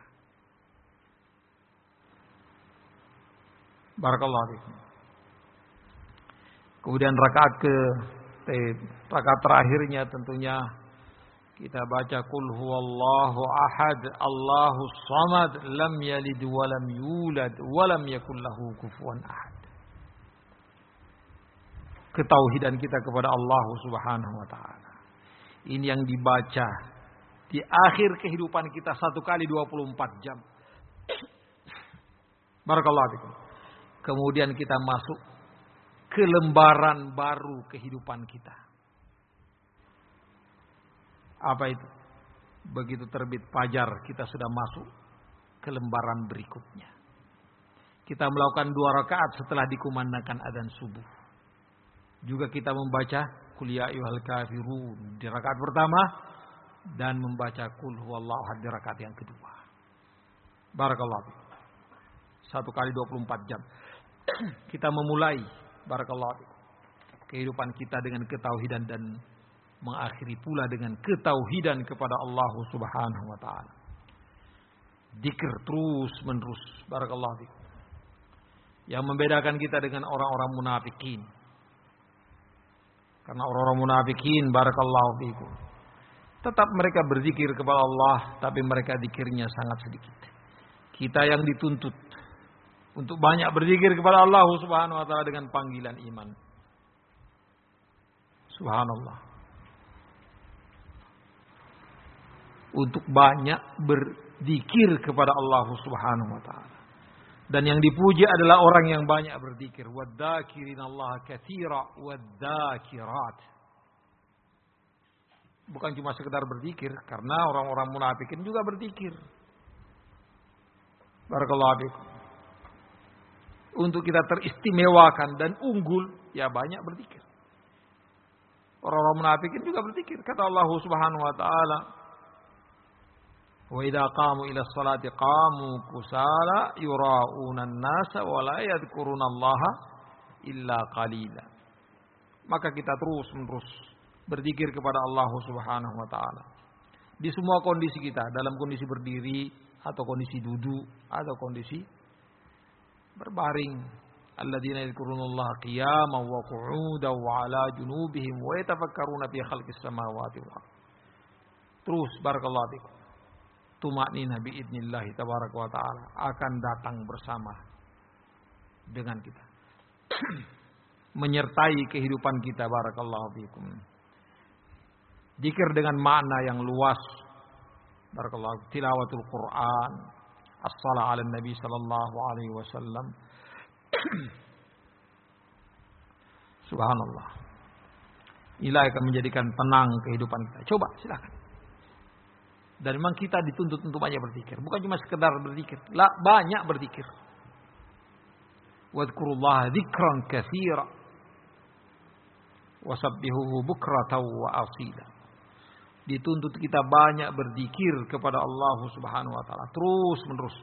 Barakallahu fikum. Kemudian rakaat terakhirnya tentunya kita baca Qul huwallahu ahad, Allahus samad, lam yalid wa lam yulad wa lam yakul lahu kufuwan ahad. Ketauhidan kita kepada Allah Subhanahu wa taala. Ini yang dibaca di akhir kehidupan kita 1 kali 24 jam. Barakallahu fikum. Kemudian kita masuk ke lembaran baru kehidupan kita. Apa itu? Begitu terbit fajar, kita sudah masuk ke lembaran berikutnya. Kita melakukan 2 rakaat setelah dikumandangkan adzan subuh. Juga kita membaca Qul ya ayyuhal kafirun di rakaat pertama dan membaca Qul huwallahu ahad di rakaat yang kedua. Barakallahu fiik. 1 kali 24 jam. Kita memulai barakallahu fiik kehidupan kita dengan ketauhidan dan mengakhiri pula dengan ketauhidan kepada Allah Subhanahu wa taala. Dzikir terus menerus barakallahu fiik. Yang membedakan kita dengan orang-orang munafikin. Karena orang-orang munafikin barakallahu fiikum tetap mereka berzikir kepada Allah, tapi mereka zikirnya sangat sedikit. Kita yang dituntut untuk banyak berzikir kepada Allah Subhanahu wa taala dengan panggilan iman. Subhanallah. Untuk banyak berzikir kepada Allah Subhanahu wa taala. Dan yang dipuji adalah orang yang banyak berzikir. Wadzakirinallaha katsira wadzakirat. Bukan cuma sekedar berzikir, karena orang-orang munafikin juga berzikir. Barakallahu fiikum. Untuk kita teristimewakan dan unggul, ya banyak berzikir. Orang-orang munafikin juga berzikir. Kata Allah Subhanahu wa taala, wa idza qamu ila sholati qamu kusala yura'una an-nasa wa la yadhkurunallaha illa qalila. Maka kita terus-menerus berzikir kepada Allah Subhanahu wa taala. Di semua kondisi kita, dalam kondisi berdiri atau kondisi duduk atau kondisi berbaring. Alladzina yadhkurunallaha qiyaman wa qu'udan wa 'ala junubihim wa yatafakkaruna fi khalqis samawati wal ardh. Terus barakallahu fikum. Tumaknina biidznillah tabaraka wa ta'ala akan datang bersama dengan kita. Menyertai kehidupan kita barakallahu fikum. Zikir dengan makna yang luas. Barakallahu tilawatul Quran, as-shalah 'alan nabi sallallahu alaihi wasallam. Subhanallah. Inilah akan menjadikan tenang kehidupan kita. Coba silakan. Dan memang kita dituntut untuk banyak berzikir. Bukan cuma sekedar berzikir. La, banyak berzikir. Wadhkurullaha dzikran katsira. Wasabbihuhu bukratan wa asila. Dituntut kita banyak berzikir kepada Allah Subhanahu wa taala. Terus menerus.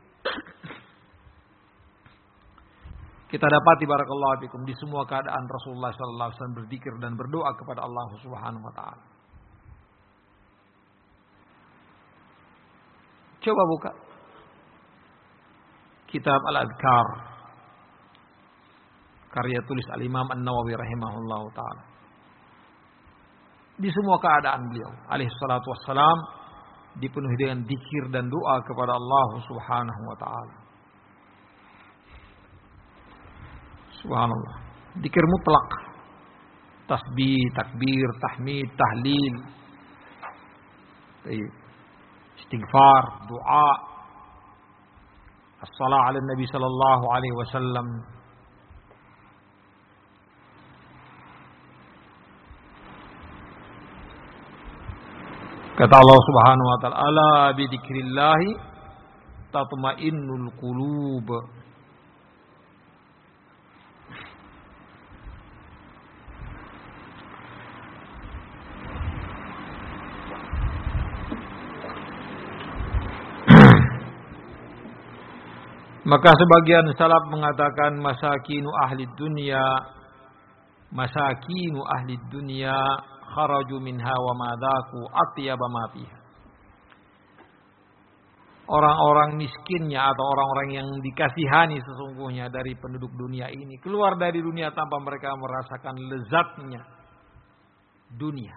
Kita dapati barakallahu fikum di semua keadaan Rasulullah sallallahu alaihi wasallam berzikir dan berdoa kepada Allah Subhanahu wa taala. Coba buka kitab Al-Adhkar karya tulis Al-Imam An-Nawawi rahimahullahu ta'ala. Di semua keadaan beliau alaihi salatu wassalam dipenuhi dengan zikir dan doa kepada Allah Subhanahu wa ta'ala. Subhanallah. Zikir mutlak. Tasbih, takbir, tahmid, tahlil. Istighfar, doa, as-salah ala nabi sallallahu alaihi wasallam. Kata Allah Subhanahu wa taala, "Ala bi dzikrillah tatma'innul qulub." Maka sebagian salaf mengatakan masakinu ahli dunya kharaju minha wa madzaku atyaba ma fiha. Orang-orang miskinnya atau orang-orang yang dikasihani sesungguhnya dari penduduk dunia ini keluar dari dunia tanpa mereka merasakan lezatnya dunia.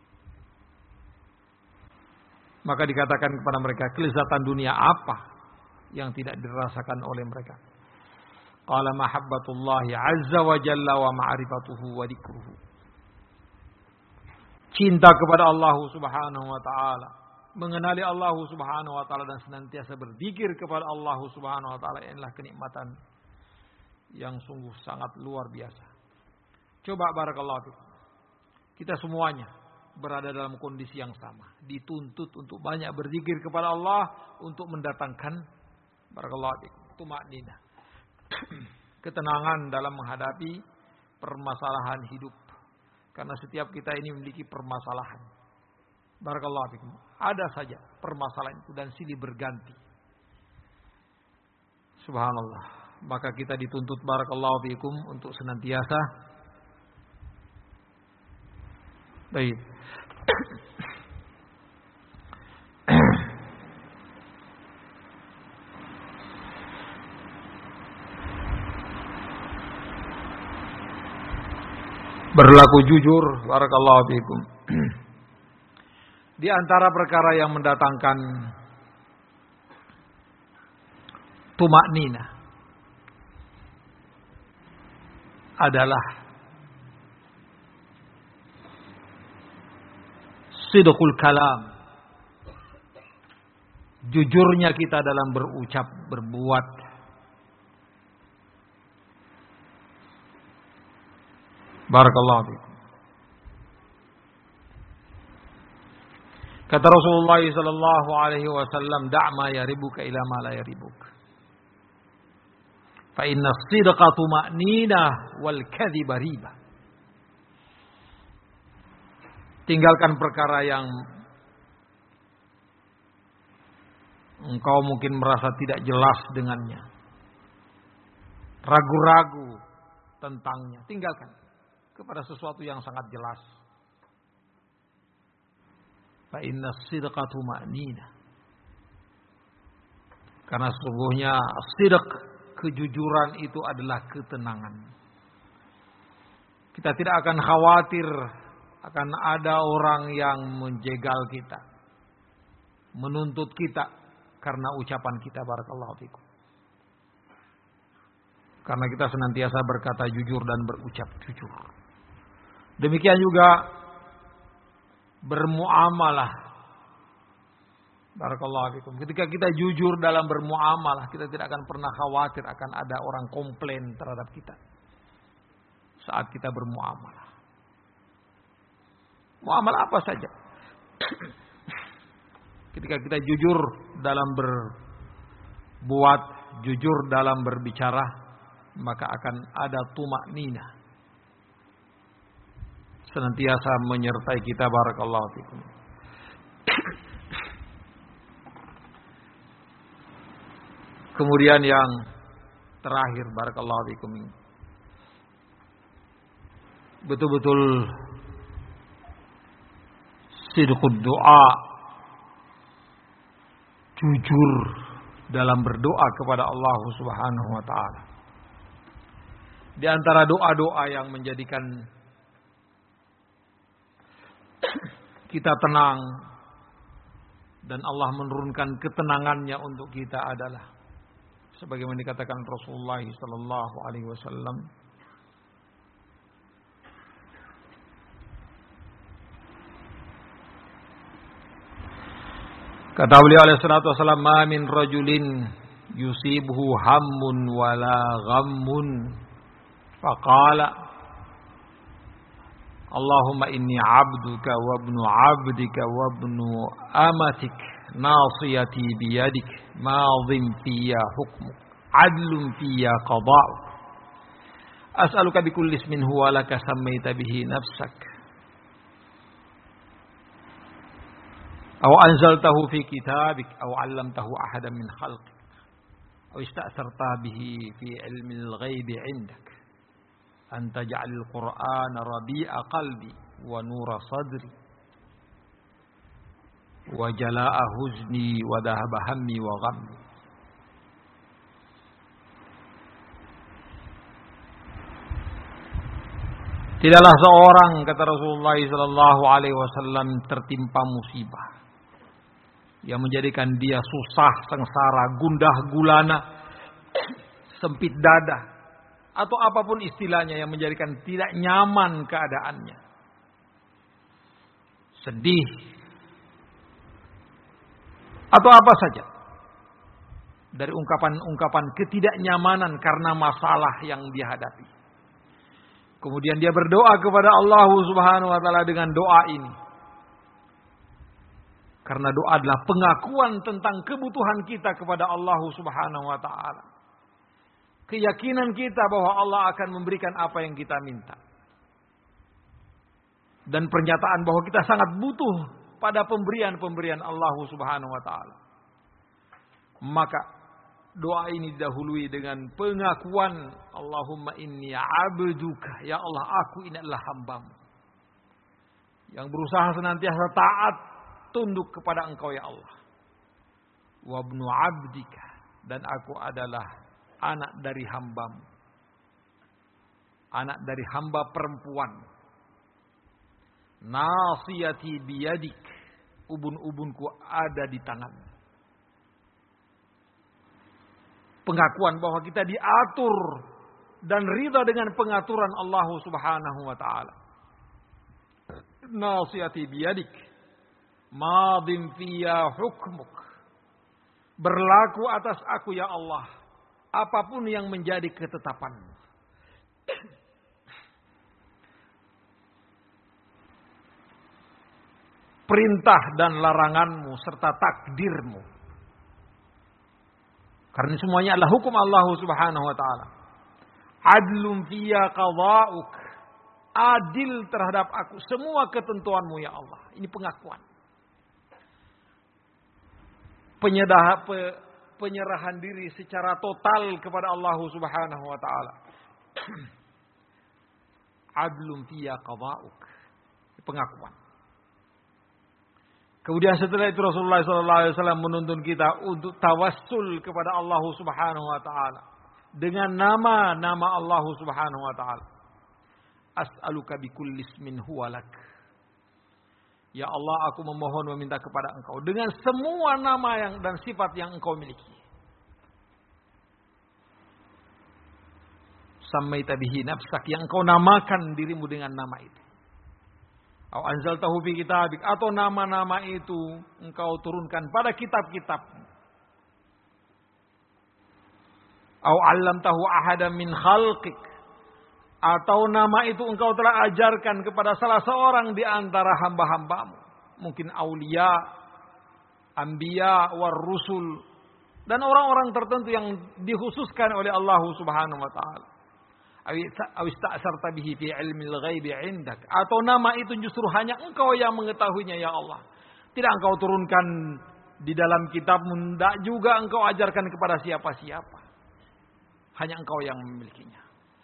Maka dikatakan kepada mereka, kelezatan dunia apa yang tidak dirasakan oleh mereka? Qala mahabbatullahi azza wa jalla wa ma'rifatuhu wa dzikruhu. Cinta kepada Allah Subhanahu wa taala, mengenali Allah Subhanahu wa taala dan senantiasa berzikir kepada Allah Subhanahu wa taala, inilah kenikmatan yang sungguh sangat luar biasa. Coba barakallahu fikum, kita semuanya berada dalam kondisi yang sama, dituntut untuk banyak berzikir kepada Allah untuk mendatangkan barakallahu fikum tumakninah, ketenangan dalam menghadapi permasalahan hidup. Karena setiap kita ini memiliki permasalahan. Barakallahu fikum. Ada saja permasalahan itu dan silih berganti. Subhanallah. Maka kita dituntut barakallahu fikum untuk senantiasa baik. Berlaku jujur, barakallahu fikum. Di antara perkara yang mendatangkan tumakninah adalah sidqul kalam. Jujurnya kita dalam berucap, berbuat. Barakallahu fikum. Kata Rasulullah sallallahu alaihi wasallam, "Da' ma yaribuka ila ma la yaribuk. Fa inna as-sidqa tuma'ninah wal kadhiba riba." Tinggalkan perkara yang engkau mungkin merasa tidak jelas dengannya, ragu-ragu tentangnya, tinggalkan kepada sesuatu yang sangat jelas. Fa inna as-sidqa tuma'ninah. Karena sesungguhnya sidq, kejujuran itu adalah ketenangan. Kita tidak akan khawatir akan ada orang yang menjegal kita, menuntut kita karena ucapan kita, barakallahu fikum. Karena kita senantiasa berkata jujur dan berucap jujur. Demikian juga bermuamalah. Barakallahu fikum. Ketika kita jujur dalam bermuamalah, kita tidak akan pernah khawatir akan ada orang komplain terhadap kita saat kita bermuamalah. Muamalah apa saja. Ketika kita jujur dalam berbuat, jujur dalam berbicara, maka akan ada tumakninah senantiasa menyertai kita, barakallahu fikum. Kemudian yang terakhir, barakallahu fikum, betul-betul sidqud doa, jujur dalam berdoa kepada Allah Subhanahu wa taala. Di antara doa-doa yang menjadikan kita tenang dan Allah menurunkan ketenangannya untuk kita adalah sebagaimana dikatakan Rasulullah sallallahu alaihi wasallam, kata beliau alaihi salatu wasallam, "Ma min rajulin yusibuhu hammun wala ghammun faqala Allahumma inni abduka wa ibnu abdika wa ibnu amatik nasiyati biyadik madhin fiyya hukmuk adlun fiyya qada'uk as'aluka bikulli ismin huwa laka sammaita bihi nafsak aw anzaltahu fi kitabik aw 'allamtahu ahadan min khalqik aw ista'sarta bihi fi 'ilmil ghaibi 'indak an taj'alil qur'ana rabi'a qalbi wa nura sadri wa jalaa'a huzni wa dhahaba hammi wa ghammi. Tidaklah seorang, kata Rasulullah sallallahu alaihi wasallam, tertimpa musibah yang menjadikan dia susah, sengsara, gundah gulana, sempit dada, atau apapun istilahnya yang menjadikan tidak nyaman keadaannya. Sedih. Atau apa saja. Dari ungkapan-ungkapan ketidaknyamanan karena masalah yang dihadapi. Kemudian dia berdoa kepada Allah Subhanahu wa taala dengan doa ini. Karena doa adalah pengakuan tentang kebutuhan kita kepada Allah Subhanahu wa taala. Keyakinan kita bahwa Allah akan memberikan apa yang kita minta. Dan pernyataan bahwa kita sangat butuh pada pemberian-pemberian Allah Subhanahu wa taala. Maka doa ini didahului dengan pengakuan Allahumma inni abduka, ya Allah aku ini adalah hambamu yang berusaha senantiasa taat tunduk kepada Engkau ya Allah. Wa ibnu abdika, dan aku adalah anak dari hambamu. Anak dari hamba perempuan. Nasiyati biyadik. Ubun-ubunku ada di tanganmu. Pengakuan bahwa kita diatur dan ridha dengan pengaturan Allah Subhanahu wa taala. Nasiyati biyadik. Madhin fiyya hukmuk. Berlaku atas aku ya Allah apapun yang menjadi ketetapanmu. Perintah dan laranganmu serta takdirmu. Karena semuanya adalah hukum Allah Subhanahu wa taala. Adlun fiyya qada'uk. Adil terhadap aku semua ketentuanmu ya Allah. Ini pengakuan. Penyerahan diri secara total kepada Allah Subhanahu wa taala. Adlun fiyya qada'uk. Pengakuan. Kemudian setelah itu Rasulullah sallallahu alaihi wasallam menuntun kita untuk tawassul kepada Allah Subhanahu wa taala dengan nama-nama Allah Subhanahu wa taala. As'aluka bikulli ismin huwa lak. Ya Allah, aku memohon meminta kepada Engkau dengan semua nama dan sifat yang Engkau miliki. Sammaita bihi nafsak, yang Engkau namakan dirimu dengan nama itu. Au anzaltahu fi kitabik, atau nama-nama itu Engkau turunkan pada kitab-kitab. Au 'allamtahu ahadan min khalqik, atau nama itu Engkau telah ajarkan kepada salah seorang di antara hamba-hambamu. Mungkin aulia, anbiya, war rusul, dan orang-orang tertentu yang dikhususkan oleh Allah Subhanahu wa taala. Aw ista'sarta bihi fi 'ilmil ghaibi 'indak, atau nama itu justru hanya Engkau yang mengetahuinya ya Allah. Tidak Engkau turunkan di dalam kitab-Mu, tidak juga Engkau ajarkan kepada siapa-siapa. Hanya Engkau yang memilikinya.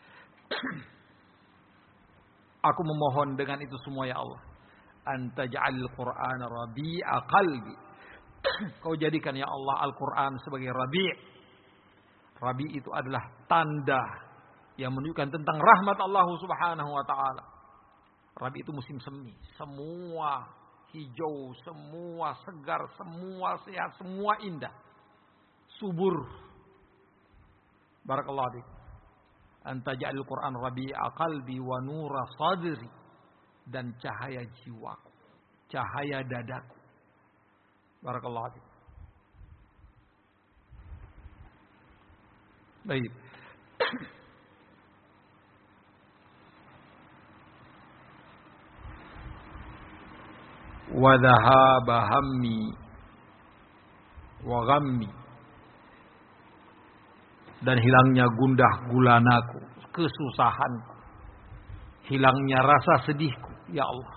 Aku memohon dengan itu semua ya Allah. Anta ja'alil Qur'ana rabi'a qalbi. Kau jadikan ya Allah Al-Quran sebagai rabi'. Rabi' itu adalah tanda yang menunjukkan tentang rahmat Allah Subhanahu wa taala. Rabi' itu musim semi. Semua hijau, semua segar, semua sehat, semua indah. Subur. Barakallahu fiik. Anta ja'alil Qur'an rabi'a qalbi wa nura sadri, dan cahaya jiwaku, cahaya dadaku. Barakallahu fiik. Baik. wa dhahaba hammi wa ghammi, dan hilangnya gundah gulanaku, kesusahanku, hilangnya rasa sedihku, ya Allah.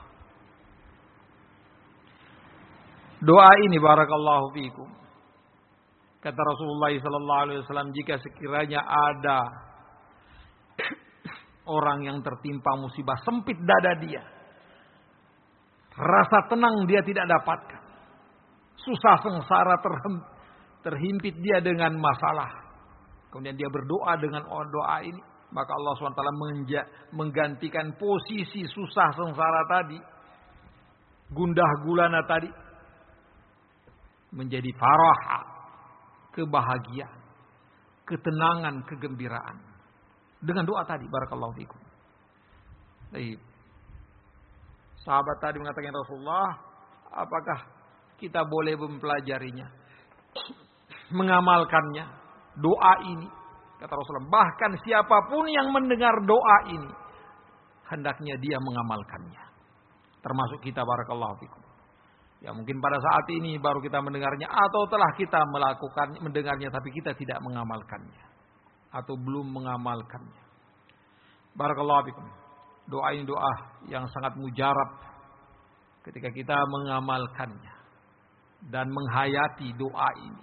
Doa ini barakallahu fikum, kata Rasulullah sallallahu alaihi wasallam, jika sekiranya ada orang yang tertimpa musibah, sempit dada dia, rasa tenang dia tidak dapatkan, susah sengsara terhimpit dia dengan masalah, kemudian dia berdoa dengan doa ini, maka Allah SWT menggantikan posisi susah sengsara tadi, gundah gulana tadi, menjadi farah, kebahagiaan, ketenangan, kegembiraan. Dengan doa tadi, barakallahu fikum. Baik. Sahabat tadi mengatakan, Rasulullah, apakah kita boleh mempelajarinya, mengamalkannya, doa ini? Kata Rasulullah, bahkan siapapun yang mendengar doa ini, hendaknya dia mengamalkannya. Termasuk kita, barakallahu fikum. Ya mungkin pada saat ini baru kita mendengarnya, atau telah kita mendengarnya tapi kita tidak mengamalkannya, atau belum mengamalkannya. Barakallahu fikum. Doa ini doa yang sangat mujarab ketika kita mengamalkannya dan menghayati doa ini.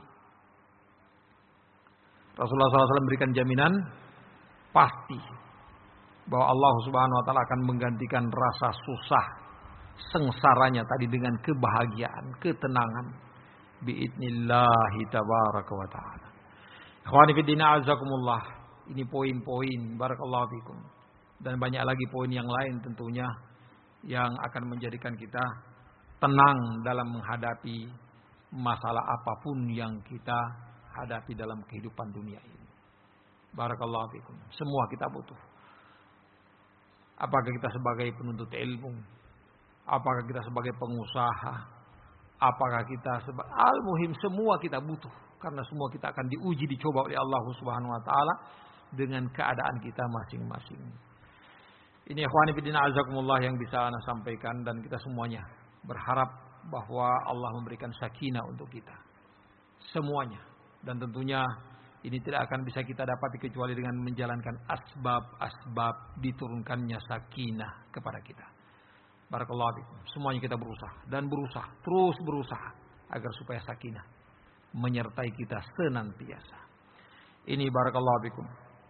Rasulullah SAW memberikan jaminan pasti bahwa Allah Subhanahu Wa Taala akan menggantikan rasa susah sengsaranya tadi dengan kebahagiaan, ketenangan, biidnillahi tabaraka wa ta'ala. Ikhwani fiddina azakumullah. Ini poin-poin, barakallahu fikum. Dan banyak lagi poin yang lain tentunya yang akan menjadikan kita tenang dalam menghadapi masalah apapun yang kita hadapi dalam kehidupan dunia ini. Barakallahu fikum. Semua kita butuh. Apakah kita sebagai penuntut ilmu, apakah kita sebagai pengusaha, apakah kita sebagai al-muhim, semua kita butuh, karena semua kita akan diuji, dicoba oleh Allah Subhanahu Wa Taala dengan keadaan kita masing-masing. Ini ikhwani fillah azakumullah yang bisa ana sampaikan, dan kita semuanya berharap bahwa Allah memberikan sakinah untuk kita semuanya, dan tentunya ini tidak akan bisa kita dapati kecuali dengan menjalankan asbab-asbab diturunkannya sakinah kepada kita. Barakallahu fikum. Semuanya kita berusaha dan berusaha, terus berusaha agar supaya sakinah menyertai kita senantiasa. Ini barakallahu fikum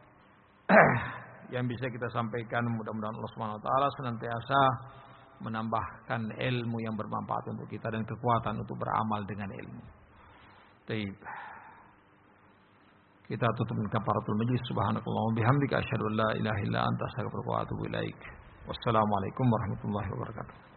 yang bisa kita sampaikan. Mudah-mudahan Allah Subhanahu wa taala senantiasa menambahkan ilmu yang bermanfaat untuk kita dan kekuatan untuk beramal dengan ilmu. Baik. Kita tutup dengan kafaratul majlis. Subhanakallahumma bihamdika asyhadu an la ilaha illa anta astaghfiruka wa atubu ilaik. Wassalamualaikum warahmatullahi wabarakatuh.